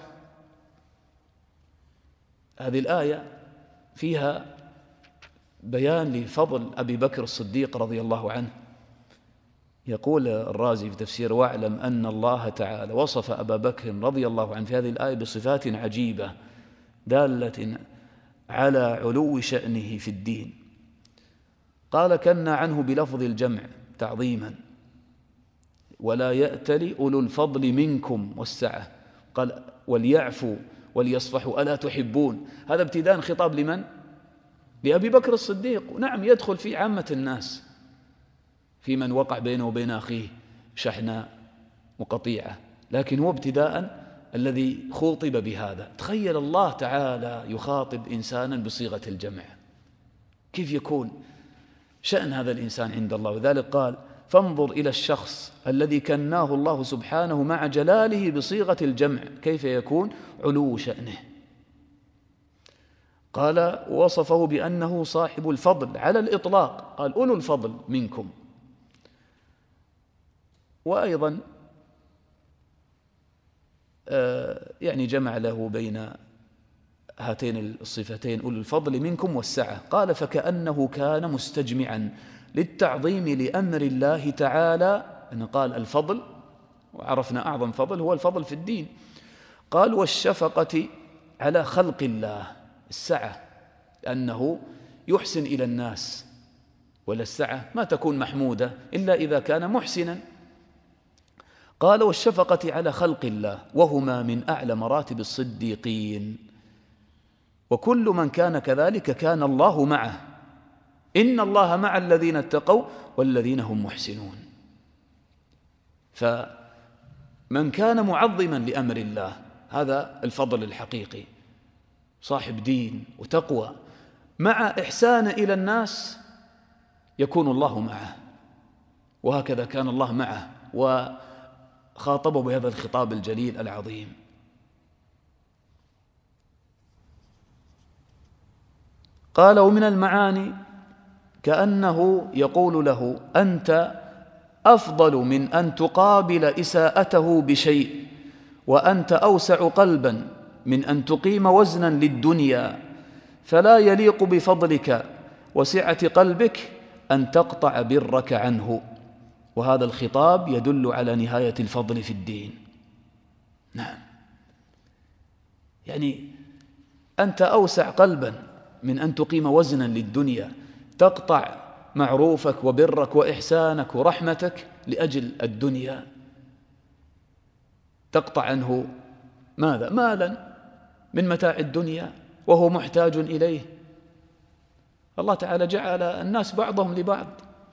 هذه الآية فيها بيان لفضل أبي بكر الصديق رضي الله عنه. يقول الرازي في تفسير: واعلم أن الله تعالى وصف أبا بكر رضي الله عنه في هذه الآية بصفات عجيبة دالة على علو شأنه في الدين. قال: كنا عنه بلفظ الجمع تعظيما، ولا يأتل أولو الفضل منكم والسعة. قال: وليعفوا وليصفحوا ألا تحبون. هذا ابتداء خطاب لمن؟ لأبي بكر الصديق. نعم يدخل في عامة الناس، في من وقع بينه وبين أخيه شحناء وقطيعة، لكن هو ابتداء الذي خوطب بهذا. تخيل الله تعالى يخاطب إنسانا بصيغة الجمع، كيف يكون شأن هذا الإنسان عند الله؟ وذلك قال: فانظر إلى الشخص الذي كناه الله سبحانه مع جلاله بصيغة الجمع، كيف يكون علو شأنه؟ قال: وصفه بأنه صاحب الفضل على الإطلاق، قال: أولو الفضل منكم. وأيضا يعني جمع له بين هاتين الصفتين أولو الفضل منكم والسعة. قال: فكأنه كان مستجمعا للتعظيم لأمر الله تعالى، أن قال الفضل، وعرفنا أعظم فضل هو الفضل في الدين. قال: والشفقة على خلق الله، السعة أنه يحسن إلى الناس، ولا السعة ما تكون محمودة إلا إذا كان محسنا. قال: والشفقة على خلق الله، وهما من أعلى مراتب الصديقين، وكل من كان كذلك كان الله معه، إن الله مع الذين اتقوا والذين هم محسنون. فمن كان معظما لأمر الله هذا الفضل الحقيقي، صاحب دين وتقوى مع إحسان إلى الناس يكون الله معه، وهكذا كان الله معه وخاطبه بهذا الخطاب الجليل العظيم. قال: ومن المعاني كأنه يقول له: أنت أفضل من أن تقابل إساءته بشيء، وأنت أوسع قلبا من أن تقيم وزنا للدنيا، فلا يليق بفضلك وسعة قلبك أن تقطع برك عنه. وهذا الخطاب يدل على نهاية الفضل في الدين. نعم، يعني أنت أوسع قلبا من أن تقيم وزنا للدنيا، تقطع معروفك وبرك وإحسانك ورحمتك لأجل الدنيا، تقطع عنه ماذا؟ مالا من متاع الدنيا وهو محتاج إليه. الله تعالى جعل الناس بعضهم لبعض،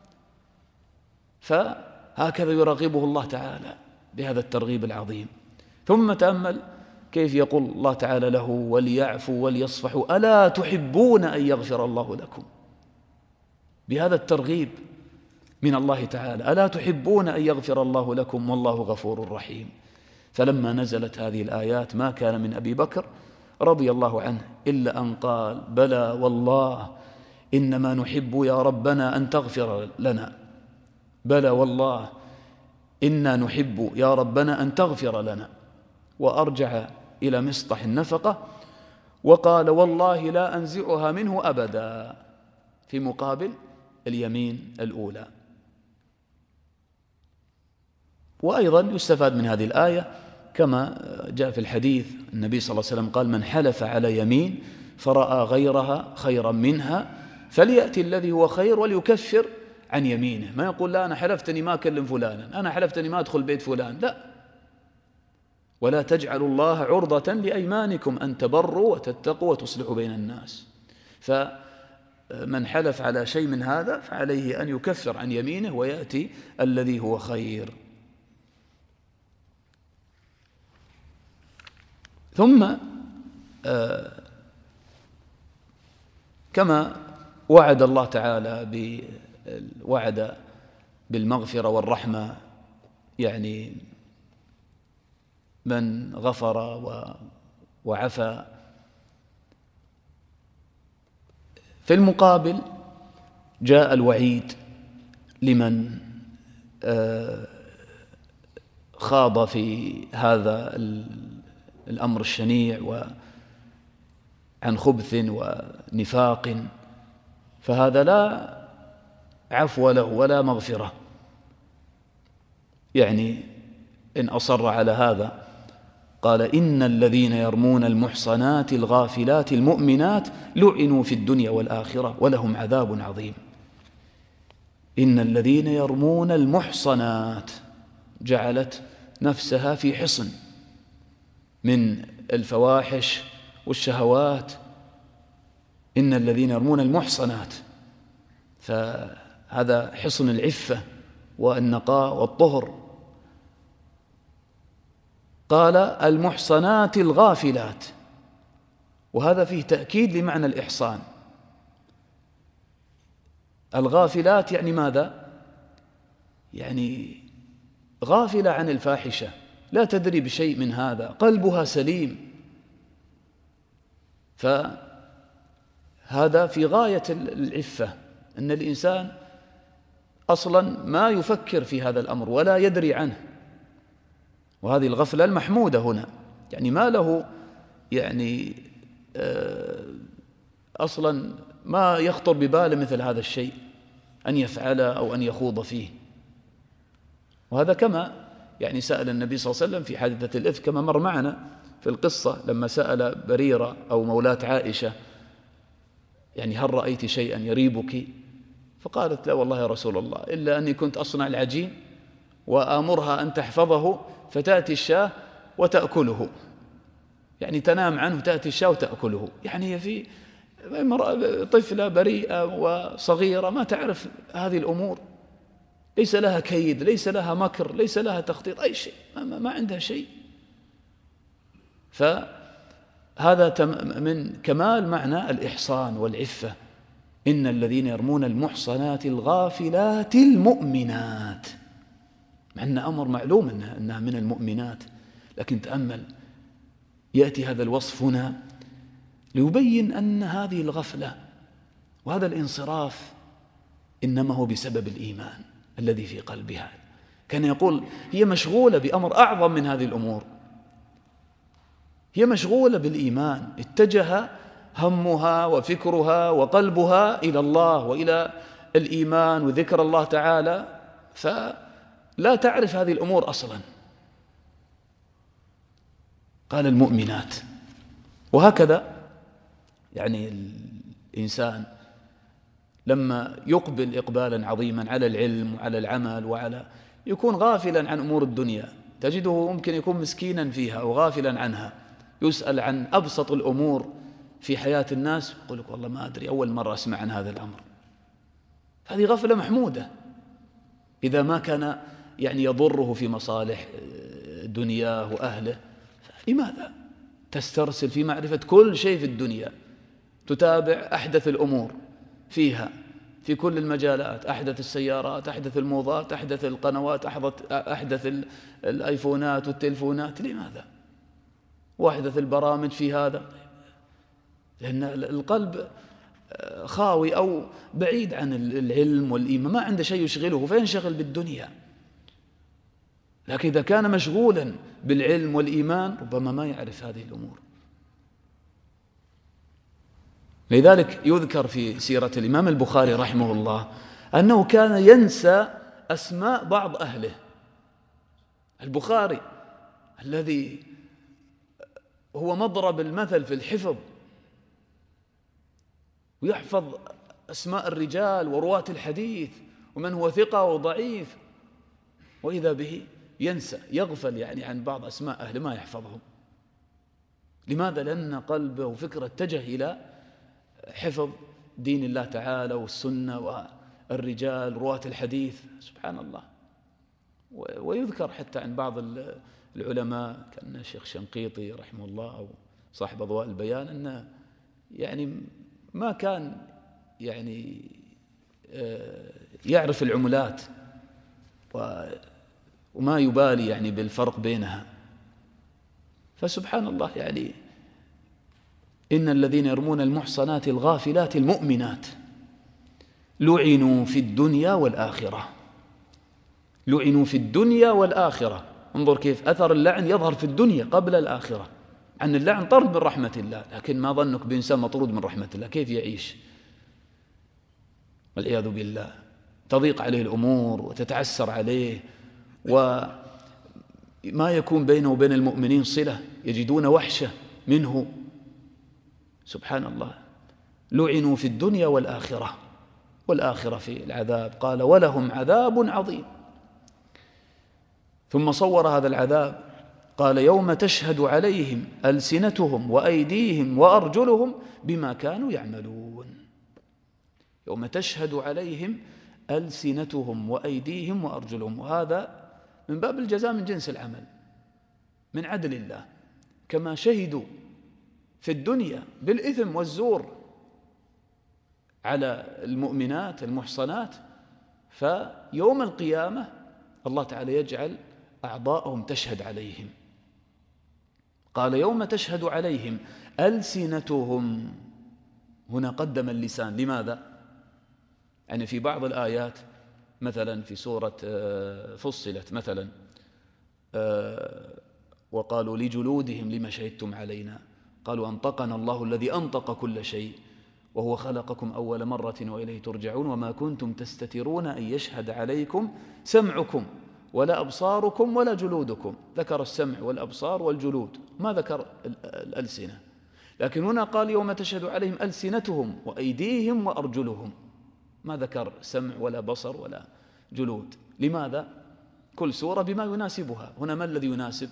فهكذا يرغبه الله تعالى بهذا الترغيب العظيم. ثم تأمل كيف يقول الله تعالى له: وليعفوا وليصفحوا ألا تحبون أن يغفر الله لكم. بهذا الترغيب من الله تعالى: ألا تحبون أن يغفر الله لكم والله غفور رحيم. فلما نزلت هذه الآيات ما كان من أبي بكر رضي الله عنه إلا أن قال: بلى والله إنما نحب يا ربنا أن تغفر لنا، بلى والله إنا نحب يا ربنا أن تغفر لنا. وأرجع إلى مسطح النفقة وقال: والله لا أنزعها منه أبدا، في مقابل اليمين الأولى. وأيضا يستفاد من هذه الآية كما جاء في الحديث النبي صلى الله عليه وسلم قال: من حلف على يمين فرأى غيرها خيرا منها فليأتي الذي هو خير وليكفر عن يمينه. ما يقول: لا أنا حلفتني ما أكلم فلانا، أنا حلفتني ما أدخل بيت فلان. لا، ولا تجعلوا الله عرضة لأيمانكم أن تبروا وتتقوا وتصلحوا بين الناس. فمن حلف على شيء من هذا فعليه أن يكفر عن يمينه ويأتي الذي هو خير. ثم آه كما وعد الله تعالى وعد بالمغفرة والرحمة، يعني من غفر وعفى، في المقابل جاء الوعيد لمن خاض في هذا الأمر الشنيع وعن خبث ونفاق، فهذا لا عفو له ولا مغفرة. يعني إن أصر على هذا قال: إن الذين يرمون المحصنات الغافلات المؤمنات لعنوا في الدنيا والآخرة ولهم عذاب عظيم. إن الذين يرمون المحصنات، جعلت نفسها في حصن من الفواحش والشهوات. إن الذين يرمون المحصنات، فهذا حصن العفة والنقاء والطهر. قال: المحصنات الغافلات، وهذا فيه تأكيد لمعنى الإحصان. الغافلات يعني ماذا؟ يعني غافلة عن الفاحشة، لا تدري بشيء من هذا، قلبها سليم. فهذا في غاية العفة، أن الإنسان أصلا ما يفكر في هذا الأمر ولا يدري عنه، وهذه الغفلة المحمودة هنا. يعني ما له يعني أصلا ما يخطر بباله مثل هذا الشيء أن يفعله أو أن يخوض فيه. وهذا كما يعني سأل النبي صلى الله عليه وسلم في حادثة الإفك، كما مر معنا في القصة لما سأل بريرة أو مولاة عائشة: يعني هل رأيت شيئا يريبك؟ فقالت: لا والله يا رسول الله، إلا أني كنت أصنع العجين وآمرها أن تحفظه فتأتي الشاة وتأكله، يعني تنام عنه تأتي الشاة وتأكله. يعني هي في طفلة بريئة وصغيرة ما تعرف هذه الأمور، ليس لها كيد، ليس لها مكر، ليس لها تخطيط، أي شيء، ما, ما عندها شيء. فهذا من كمال معنى الإحصان والعفة. إن الذين يرمون المحصنات الغافلات المؤمنات، مع أن أمر معلوم أنها, أنها من المؤمنات، لكن تأمل يأتي هذا الوصف هنا ليبين أن هذه الغفلة وهذا الانصراف إنما هو بسبب الإيمان الذي في قلبها. كان يقول هي مشغولة بأمر أعظم من هذه الأمور، هي مشغولة بالإيمان، اتجه همها وفكرها وقلبها إلى الله وإلى الإيمان وذكر الله تعالى، فلا تعرف هذه الأمور أصلا. قال المؤمنات. وهكذا يعني الإنسان لما يقبل إقبالا عظيما على العلم وعلى العمل وعلى يكون غافلا عن أمور الدنيا، تجده ممكن يكون مسكينا فيها أو غافلا عنها، يسأل عن أبسط الأمور في حياة الناس يقول لك والله ما أدري، أول مرة أسمع عن هذا الأمر. هذه غفلة محمودة إذا ما كان يعني يضره في مصالح دنياه وأهله. لماذا تسترسل في معرفة كل شيء في الدنيا، تتابع أحدث الأمور فيها في كل المجالات، أحدث السيارات، أحدث الموضات، أحدث القنوات، أحدث الآيفونات والتلفونات؟ لماذا؟ وأحدث البرامج في هذا، لأن القلب خاوي أو بعيد عن العلم والإيمان، ما عنده شيء يشغله فينشغل بالدنيا. لكن إذا كان مشغولا بالعلم والإيمان ربما ما يعرف هذه الأمور. لذلك يذكر في سيرة الإمام البخاري رحمه الله أنه كان ينسى أسماء بعض أهله. البخاري الذي هو مضرب المثل في الحفظ، ويحفظ أسماء الرجال ورواة الحديث ومن هو ثقة وضعيف، وإذا به ينسى يغفل يعني عن بعض أسماء أهل ما يحفظهم. لماذا؟ لأن قلبه وفكره اتجه إلى حفظ دين الله تعالى والسنة والرجال رواة الحديث. سبحان الله. ويذكر حتى عن بعض العلماء كان الشيخ شنقيطي رحمه الله أو صاحب أضواء البيان أنه يعني ما كان يعني يعرف العملات وما يبالي يعني بالفرق بينها. فسبحان الله، يعني إن الذين يرمون المحصنات الغافلات المؤمنات لعنوا في الدنيا والآخرة. لعنوا في الدنيا والآخرة. انظر كيف أثر اللعن يظهر في الدنيا قبل الآخرة. عن اللعن طرد من رحمة الله، لكن ما ظنك بإنسان مطرود من رحمة الله؟ كيف يعيش؟ والعياذ بالله. تضيق عليه الأمور وتتعسر عليه، وما يكون بينه وبين المؤمنين صلة، يجدون وحشة منه. سبحان الله. لعنوا في الدنيا والآخرة. والآخرة في العذاب، قال ولهم عذاب عظيم. ثم صور هذا العذاب، قال يوم تشهد عليهم ألسنتهم وأيديهم وأرجلهم بما كانوا يعملون. يوم تشهد عليهم ألسنتهم وأيديهم وأرجلهم، وهذا من باب الجزاء من جنس العمل، من عدل الله. كما شهدوا في الدنيا بالإثم والزور على المؤمنات المحصنات، فيوم القيامة الله تعالى يجعل أعضاءهم تشهد عليهم. قال يوم تشهد عليهم ألسنتهم. هنا قدم اللسان. لماذا؟ يعني في بعض الآيات مثلا في سورة فصلت مثلا وقالوا لجلودهم لما شهدتم علينا قالوا أنطقنا الله الذي أنطق كل شيء وهو خلقكم أول مرة وإليه ترجعون وما كنتم تستترون أن يشهد عليكم سمعكم ولا أبصاركم ولا جلودكم. ذكر السمع والأبصار والجلود، ما ذكر الألسنة. لكن هنا قال يوم تشهد عليهم ألسنتهم وأيديهم وأرجلهم، ما ذكر سمع ولا بصر ولا جلود. لماذا؟ كل سورة بما يناسبها. هنا ما الذي يناسب؟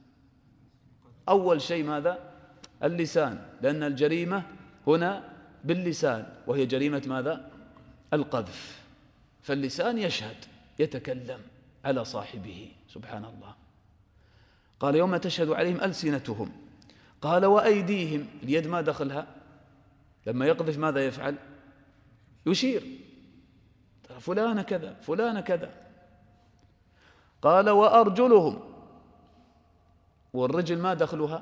أول شيء ماذا؟ اللسان، لأن الجريمة هنا باللسان، وهي جريمة ماذا؟ القذف. فاللسان يشهد يتكلم على صاحبه. سبحان الله. قال يوم تشهد عليهم ألسنتهم. قال وأيديهم. اليد ما دخلها؟ لما يقذف ماذا يفعل؟ يشير، فلان كذا فلان كذا. قال وأرجلهم. والرجل ما دخلها؟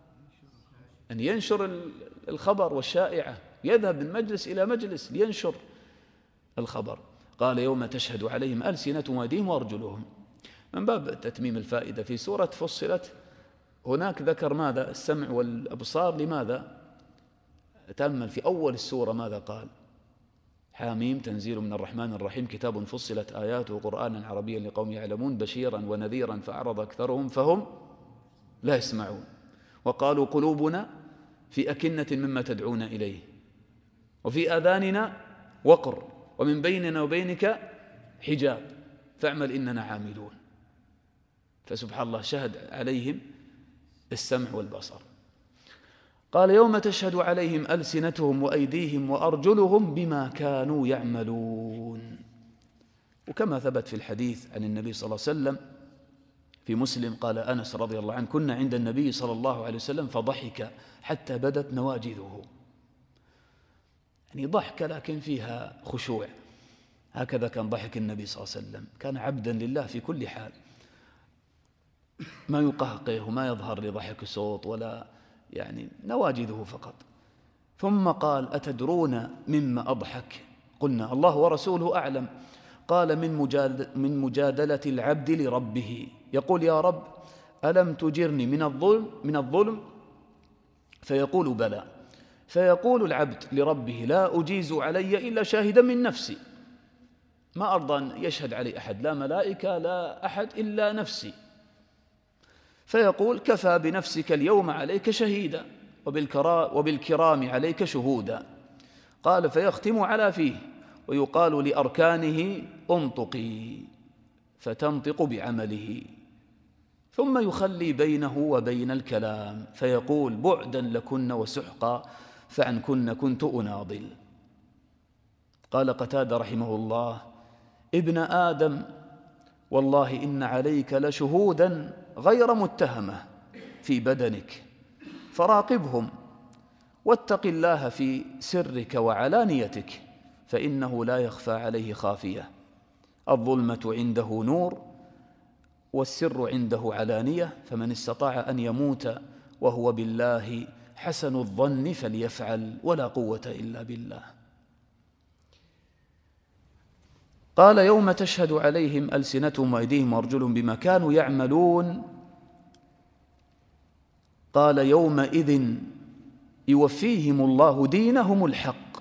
أن ينشر الخبر والشائعة، يذهب من مجلس إلى مجلس لينشر الخبر. قال يوم تشهد عليهم ألسنتهم وأيديهم وأرجلهم. من باب تتميم الفائدة، في سورة فصلت هناك ذكر ماذا؟ السمع والأبصار. لماذا؟ تأمل في أول السورة ماذا قال؟ حاميم تنزيل من الرحمن الرحيم كتاب فصلت آياته قرآنا عربيا لقوم يعلمون بشيرا ونذيرا فأعرض أكثرهم فهم لا يسمعون وقالوا قلوبنا في أكنة مما تدعون إليه وفي آذاننا وقر ومن بيننا وبينك حجاب فاعمل إننا عاملون. فسبحان الله شهد عليهم السمع والبصر. قال يوم تشهد عليهم ألسنتهم وأيديهم وأرجلهم بما كانوا يعملون. وكما ثبت في الحديث عن النبي صلى الله عليه وسلم في مسلم، قال أنس رضي الله عنه كنا عند النبي صلى الله عليه وسلم فضحك حتى بدت نواجذه. يعني ضحك لكن فيها خشوع. هكذا كان ضحك النبي صلى الله عليه وسلم، كان عبدا لله في كل حال، ما يقهقه وما يظهر لضحك صوت ولا يعني نواجذه فقط. ثم قال أتدرون مما أضحك؟ قلنا الله ورسوله أعلم. قال من, مجاد من مجادلة العبد لربه، يقول يا رب ألم تجرني من الظلم من الظلم فيقول بلى، فيقول العبد لربه لا أجيز علي إلا شاهدا من نفسي، ما أرضى أن يشهد علي أحد، لا ملائكة لا أحد إلا نفسي. فيقول كفى بنفسك اليوم عليك شهيدا وبالكرام عليك شهودا. قال فيختم على فيه ويقال لأركانه انطقي فتنطق بعمله، ثم يخلي بينه وبين الكلام فيقول بعدا لكن وسحقا فعنكن كنت أناضل. قال قتادة رحمه الله ابن آدم والله إن عليك لشهودا غير متهمة في بدنك فراقبهم واتق الله في سرك وعلانيتك فإنه لا يخفى عليه خافية. الظلمة عنده نور والسر عنده علانية، فمن استطاع أن يموت وهو بالله حسن الظن فليفعل ولا قوة إلا بالله. قال يوم تشهد عليهم ألسنتهم وأيديهم وأرجلهم بما كانوا يعملون. قال يومئذ يوفيهم الله دينهم الحق.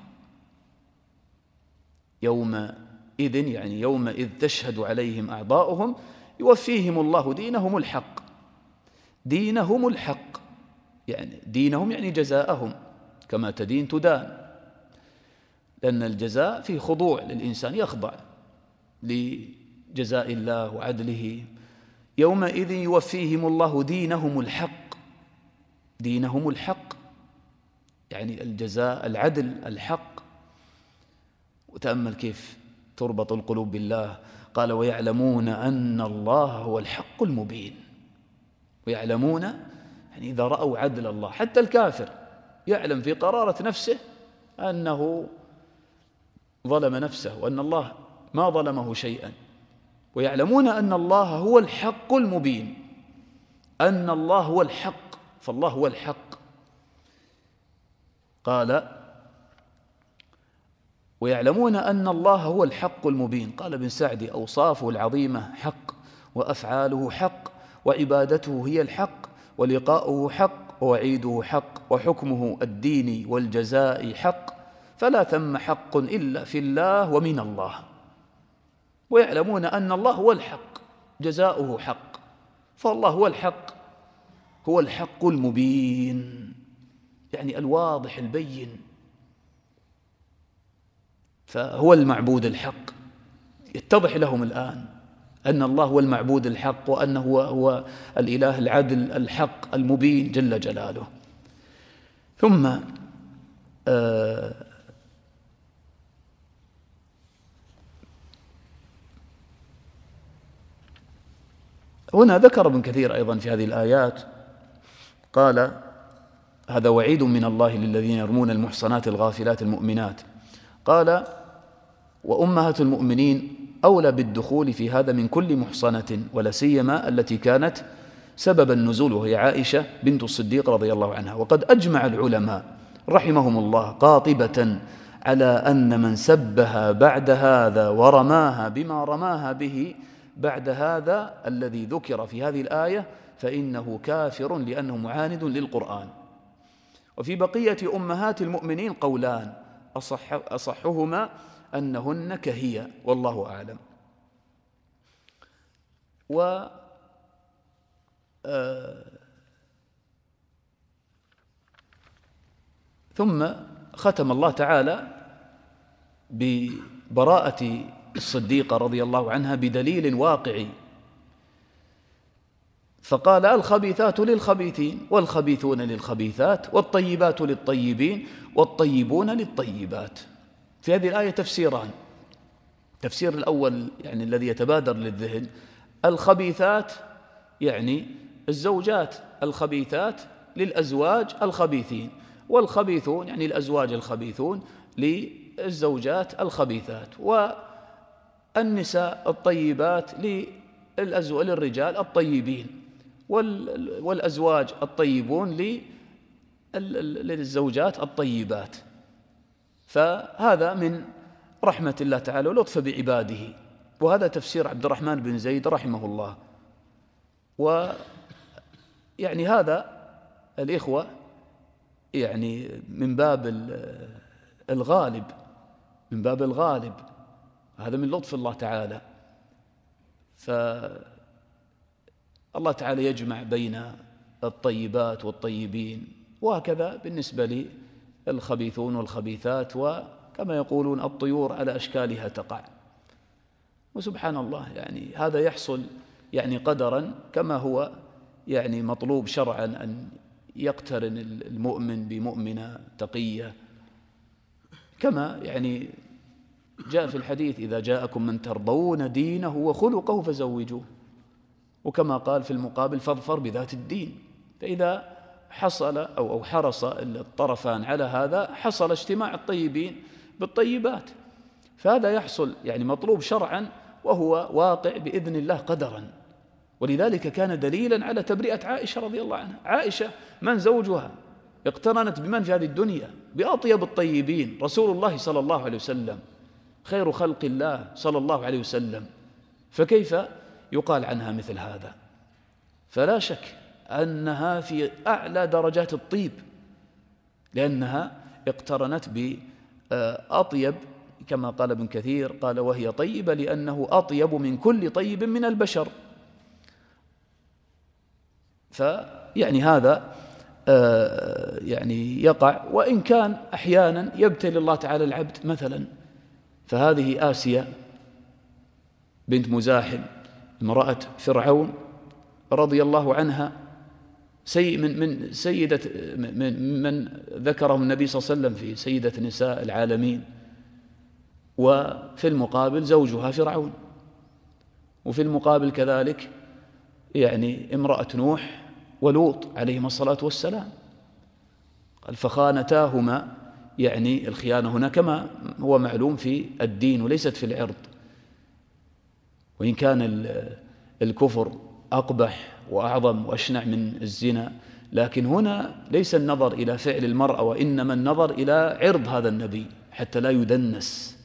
يومئذ يعني يومئذ تشهد عليهم أعضاؤهم يوفيهم الله دينهم الحق. دينهم الحق يعني دينهم يعني جزاءهم، كما تدين تدان، لأن الجزاء فيه خضوع للإنسان، يخضع لجزاء الله وعدله. يومئذ يوفيهم الله دينهم الحق. دينهم الحق يعني الجزاء العدل الحق. وتأمل كيف تربط القلوب بالله. قال ويعلمون أن الله هو الحق المبين. ويعلمون يعني إذا رأوا عدل الله، حتى الكافر يعلم في قرارة نفسه أنه ظلم نفسه وأن الله ما ظلمه شيئا. ويعلمون أن الله هو الحق المبين، أن الله هو الحق، فالله هو الحق. قال ويعلمون أن الله هو الحق المبين. قال ابن سعد أوصافه العظيمة حق، وأفعاله حق، وعبادته هي الحق، ولقاؤه حق، ووعيده حق، وحكمه الدين والجزاء حق، فلا ثم حق إلا في الله ومن الله. ويعلمون أن الله هو الحق، جزاؤه حق، فالله هو الحق، هو الحق المبين يعني الواضح البين، فهو المعبود الحق. يتضح لهم الآن أن الله هو المعبود الحق، وأنه هو, هو الإله العدل الحق المبين جل جلاله. ثم آه هنا ذكر ابن كثير أيضا في هذه الآيات، قال هذا وعيد من الله للذين يرمون المحصنات الغافلات المؤمنات. قال وأمهات المؤمنين أولى بالدخول في هذا من كل محصنة، ولا سيما التي كانت سبب النزول، وهي عائشة بنت الصديق رضي الله عنها. وقد أجمع العلماء رحمهم الله قاطبة على أن من سبها بعد هذا ورماها بما رماها به بعد هذا الذي ذكر في هذه الآية فإنه كافر لأنه معاند للقرآن. وفي بقية أمهات المؤمنين قولان أصح أصحهما أنهن كهي والله أعلم. و آه ثم ختم الله تعالى ببراءة الصديقة رضي الله عنها بدليل واقعي، فقال الخبيثات للخبيثين والخبيثون للخبيثات والطيبات للطيبين والطيبون للطيبات. في هذه الآية تفسيران. التفسير الأول يعني الذي يتبادر للذهن، الخبيثات يعني الزوجات الخبيثات للأزواج الخبيثين، والخبيثون يعني الأزواج الخبيثون للزوجات الخبيثات، والنساء الطيبات للرجال الطيبين، والأزواج الطيبون للزوجات الطيبات. فهذا من رحمة الله تعالى ولطف بعباده، وهذا تفسير عبد الرحمن بن زيد رحمه الله. ويعني هذا الإخوة يعني من باب الغالب، من باب الغالب هذا من لطف الله تعالى. الله تعالى يجمع بين الطيبات والطيبين، وهكذا بالنسبة للخبيثون والخبيثات، وكما يقولون الطيور على أشكالها تقع. وسبحان الله يعني هذا يحصل يعني قدرا، كما هو يعني مطلوب شرعا أن يقترن المؤمن بمؤمنة تقية، كما يعني جاء في الحديث: إذا جاءكم من ترضون دينه وخلقه فزوجوه. وكما قال في المقابل: فاظفر بذات الدين. فإذا حصل أو أو حرص الطرفان على هذا، حصل اجتماع الطيبين بالطيبات. فهذا يحصل يعني مطلوب شرعا، وهو واقع بإذن الله قدرا. ولذلك كان دليلا على تبرئة عائشة رضي الله عنها. عائشة من زوجها اقترنت بمن في هذه الدنيا؟ بأطيب الطيبين، رسول الله صلى الله عليه وسلم، خير خلق الله صلى الله عليه وسلم. فكيف يقال عنها مثل هذا؟ فلا شك أنها في أعلى درجات الطيب، لأنها اقترنت بأطيب، كما قال ابن كثير، قال: وهي طيبة لأنه أطيب من كل طيب من البشر. فيعني هذا يعني يقع، وإن كان أحيانا يبتلي الله تعالى العبد. مثلا فهذه آسيا بنت مزاحم امرأة فرعون رضي الله عنها، سي من من سيدة من, من ذكرهم النبي صلى الله عليه وسلم في سيدة نساء العالمين. وفي المقابل زوجها فرعون، وفي المقابل كذلك يعني امرأة نوح ولوط عليهما الصلاة والسلام. قال: فخانتاهما، يعني الخيانة هنا كما هو معلوم في الدين وليست في العرض. وإن كان الكفر أقبح وأعظم وأشنع من الزنا، لكن هنا ليس النظر إلى فعل المرأة، وإنما النظر إلى عرض هذا النبي حتى لا يدنس.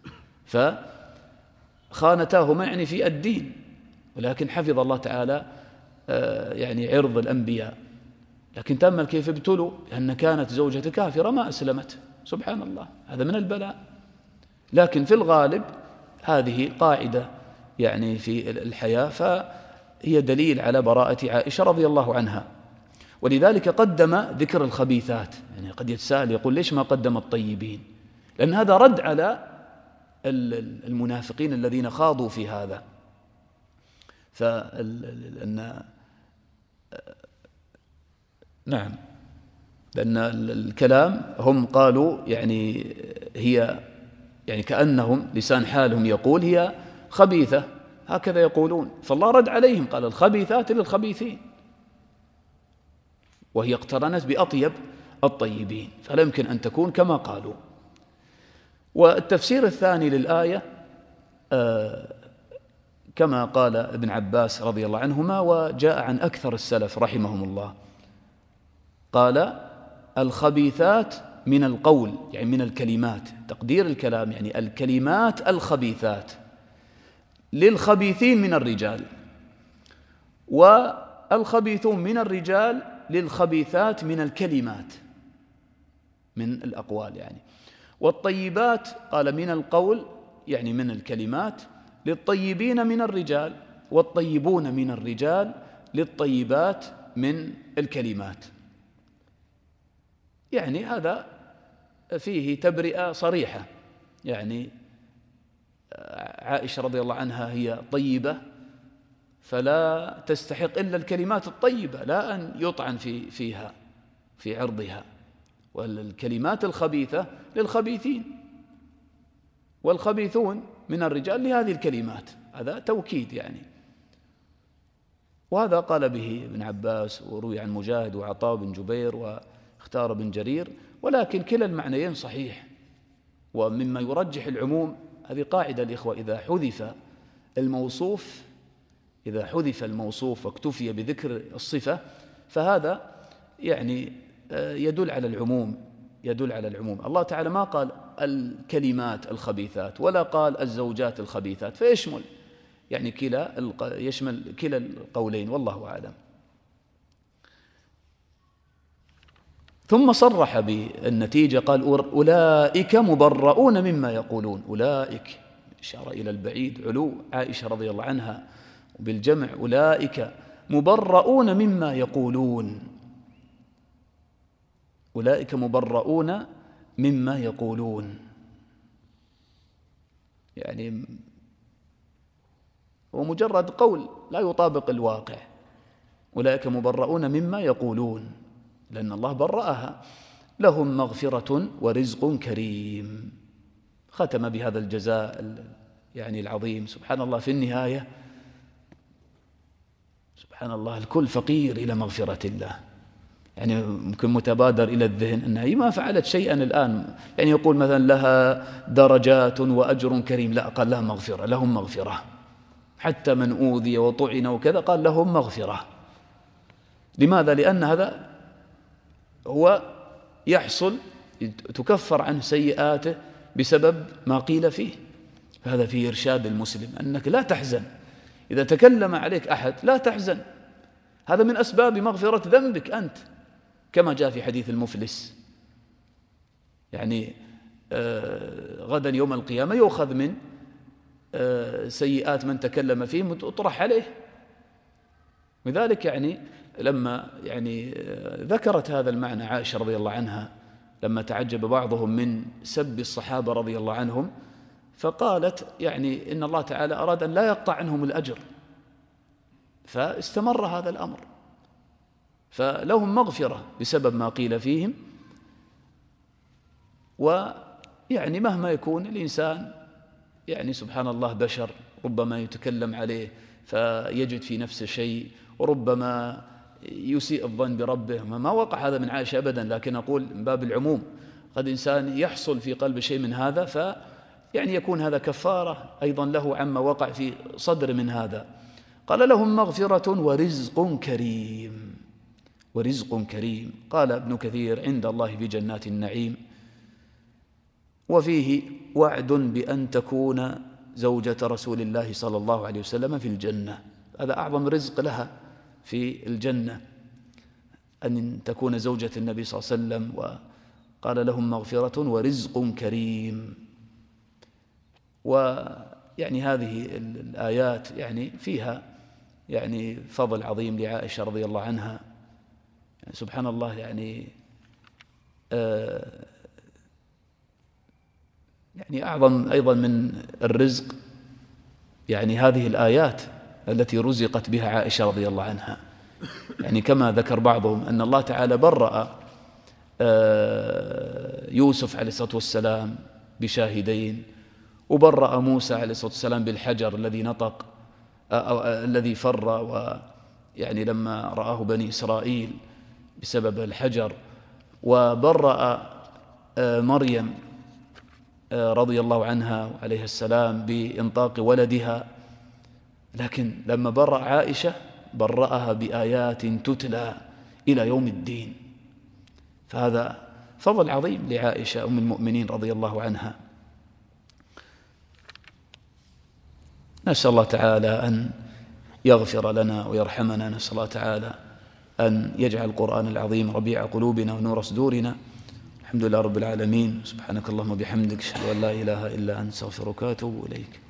فخانتاهما يعني في الدين، ولكن حفظ الله تعالى يعني عرض الأنبياء. لكن تأمل كيف ابتلوا، لأن كانت زوجة كافرة ما أسلمت. سبحان الله، هذا من البلاء. لكن في الغالب هذه قاعدة يعني في الحياة، فهي دليل على براءة عائشة رضي الله عنها. ولذلك قدم ذكر الخبيثات. يعني قد يتساءل يقول: ليش ما قدم الطيبين؟ لأن هذا رد على المنافقين الذين خاضوا في هذا. فلأن نعم لأن الكلام هم قالوا يعني هي يعني كأنهم لسان حالهم يقول هي خبيثة، هكذا يقولون. فالله رد عليهم قال: الخبيثات للخبيثين، وهي اقترنت بأطيب الطيبين، فلا يمكن أن تكون كما قالوا. والتفسير الثاني للآية آه كما قال ابن عباس رضي الله عنهما، وجاء عن أكثر السلف رحمهم الله، قال: الخبيثات من القول، يعني من الكلمات، تقدير الكلام يعني الكلمات الخبيثات للخبيثين من الرجال، والخبيثون من الرجال للخبيثات من الكلمات، من الأقوال يعني. والطيبات قال من القول، يعني من الكلمات، للطيبين من الرجال، والطيبون من الرجال للطيبات من الكلمات. يعني هذا فيه تبرئة صريحة. يعني عائشة رضي الله عنها هي طيبة، فلا تستحق إلا الكلمات الطيبة، لا أن يطعن في فيها في عرضها. والكلمات الخبيثة للخبيثين، والخبيثون من الرجال لهذه الكلمات. هذا توكيد يعني. وهذا قال به ابن عباس، وروي عن مجاهد وعطاء بن جبير، واختار بن جرير. ولكن كلا المعنيين صحيح. ومما يرجح العموم، هذه قاعدة الإخوة: إذا حذف الموصوف إذا حذف الموصوف واكتفي بذكر الصفة، فهذا يعني يدل على العموم يدل على العموم. الله تعالى ما قال الكلمات الخبيثات ولا قال الزوجات الخبيثات، فيشمل يعني كلا يشمل كلا القولين، والله أعلم. ثم صرح بالنتيجة، قال: أولئك مبرؤون مما يقولون. أولئك إشارة إلى البعيد، علو عائشة رضي الله عنها، وبالجمع أولئك مبرؤون مما يقولون، أولئك مبرؤون مما يقولون، يعني هو مجرد قول لا يطابق الواقع. أولئك مبرؤون مما يقولون، لأن الله برأها. لهم مغفرة ورزق كريم. ختم بهذا الجزاء يعني العظيم. سبحان الله، في النهاية سبحان الله الكل فقير إلى مغفرة الله. يعني ممكن متبادر إلى الذهن أنها هي ما فعلت شيئا الآن، يعني يقول مثلا لها درجات وأجر كريم، لا، قال لها مغفرة، لهم مغفرة. حتى من أوذي وطعن وكذا قال لهم مغفرة. لماذا؟ لأن هذا هو يحصل، تكفر عنه سيئاته بسبب ما قيل فيه. فهذا فيه إرشاد المسلم أنك لا تحزن إذا تكلم عليك أحد، لا تحزن، هذا من أسباب مغفرة ذنبك أنت، كما جاء في حديث المفلس. يعني آه غدا يوم القيامة يؤخذ من آه سيئات من تكلم فيه وتطرح عليه. لذلك يعني لما يعني آه ذكرت هذا المعنى عائشة رضي الله عنها، لما تعجب بعضهم من سب الصحابة رضي الله عنهم، فقالت يعني إن الله تعالى أراد أن لا يقطع عنهم الأجر، فاستمر هذا الأمر، فلهم مغفرة بسبب ما قيل فيهم. ويعني مهما يكون الإنسان يعني سبحان الله بشر، ربما يتكلم عليه فيجد في نفسه شيء، وربما يسيء الظن بربه. ما وقع هذا من عائشة أبدا، لكن أقول من باب العموم، قد إنسان يحصل في قلب شيء من هذا، ف يعني يكون هذا كفارة أيضا له عما وقع في صدر من هذا. قال لهم مغفرة ورزق كريم. ورزق كريم، قال ابن كثير عند الله في جنات النعيم، وفيه وعد بأن تكون زوجة رسول الله صلى الله عليه وسلم في الجنة. هذا أعظم رزق لها في الجنة، أن تكون زوجة النبي صلى الله عليه وسلم. وقال لهم مغفرة ورزق كريم. ويعني هذه الآيات يعني فيها يعني فضل عظيم لعائشة رضي الله عنها. يعني سبحان الله، يعني آه يعني أعظم أيضا من الرزق يعني هذه الآيات التي رزقت بها عائشة رضي الله عنها. يعني كما ذكر بعضهم أن الله تعالى برأ آه يوسف عليه الصلاة والسلام بشاهدين، وبرأ موسى عليه الصلاة والسلام بالحجر الذي نطق آه الذي فر، ويعني لما رآه بني إسرائيل بسبب الحجر. وبرأ آه مريم آه رضي الله عنها عليه السلام بإنطاق ولدها. لكن لما برأ عائشة برأها بآيات تتلى إلى يوم الدين. فهذا فضل عظيم لعائشة أم المؤمنين رضي الله عنها. نسأل الله تعالى أن يغفر لنا ويرحمنا. نسأل الله تعالى أن يجعل القرآن العظيم ربيع قلوبنا ونور صدورنا. الحمد لله رب العالمين. سبحانك اللهم وبحمدك، أشهد أن لا إله إلا أنت، أستغفرك وأتوب إليك.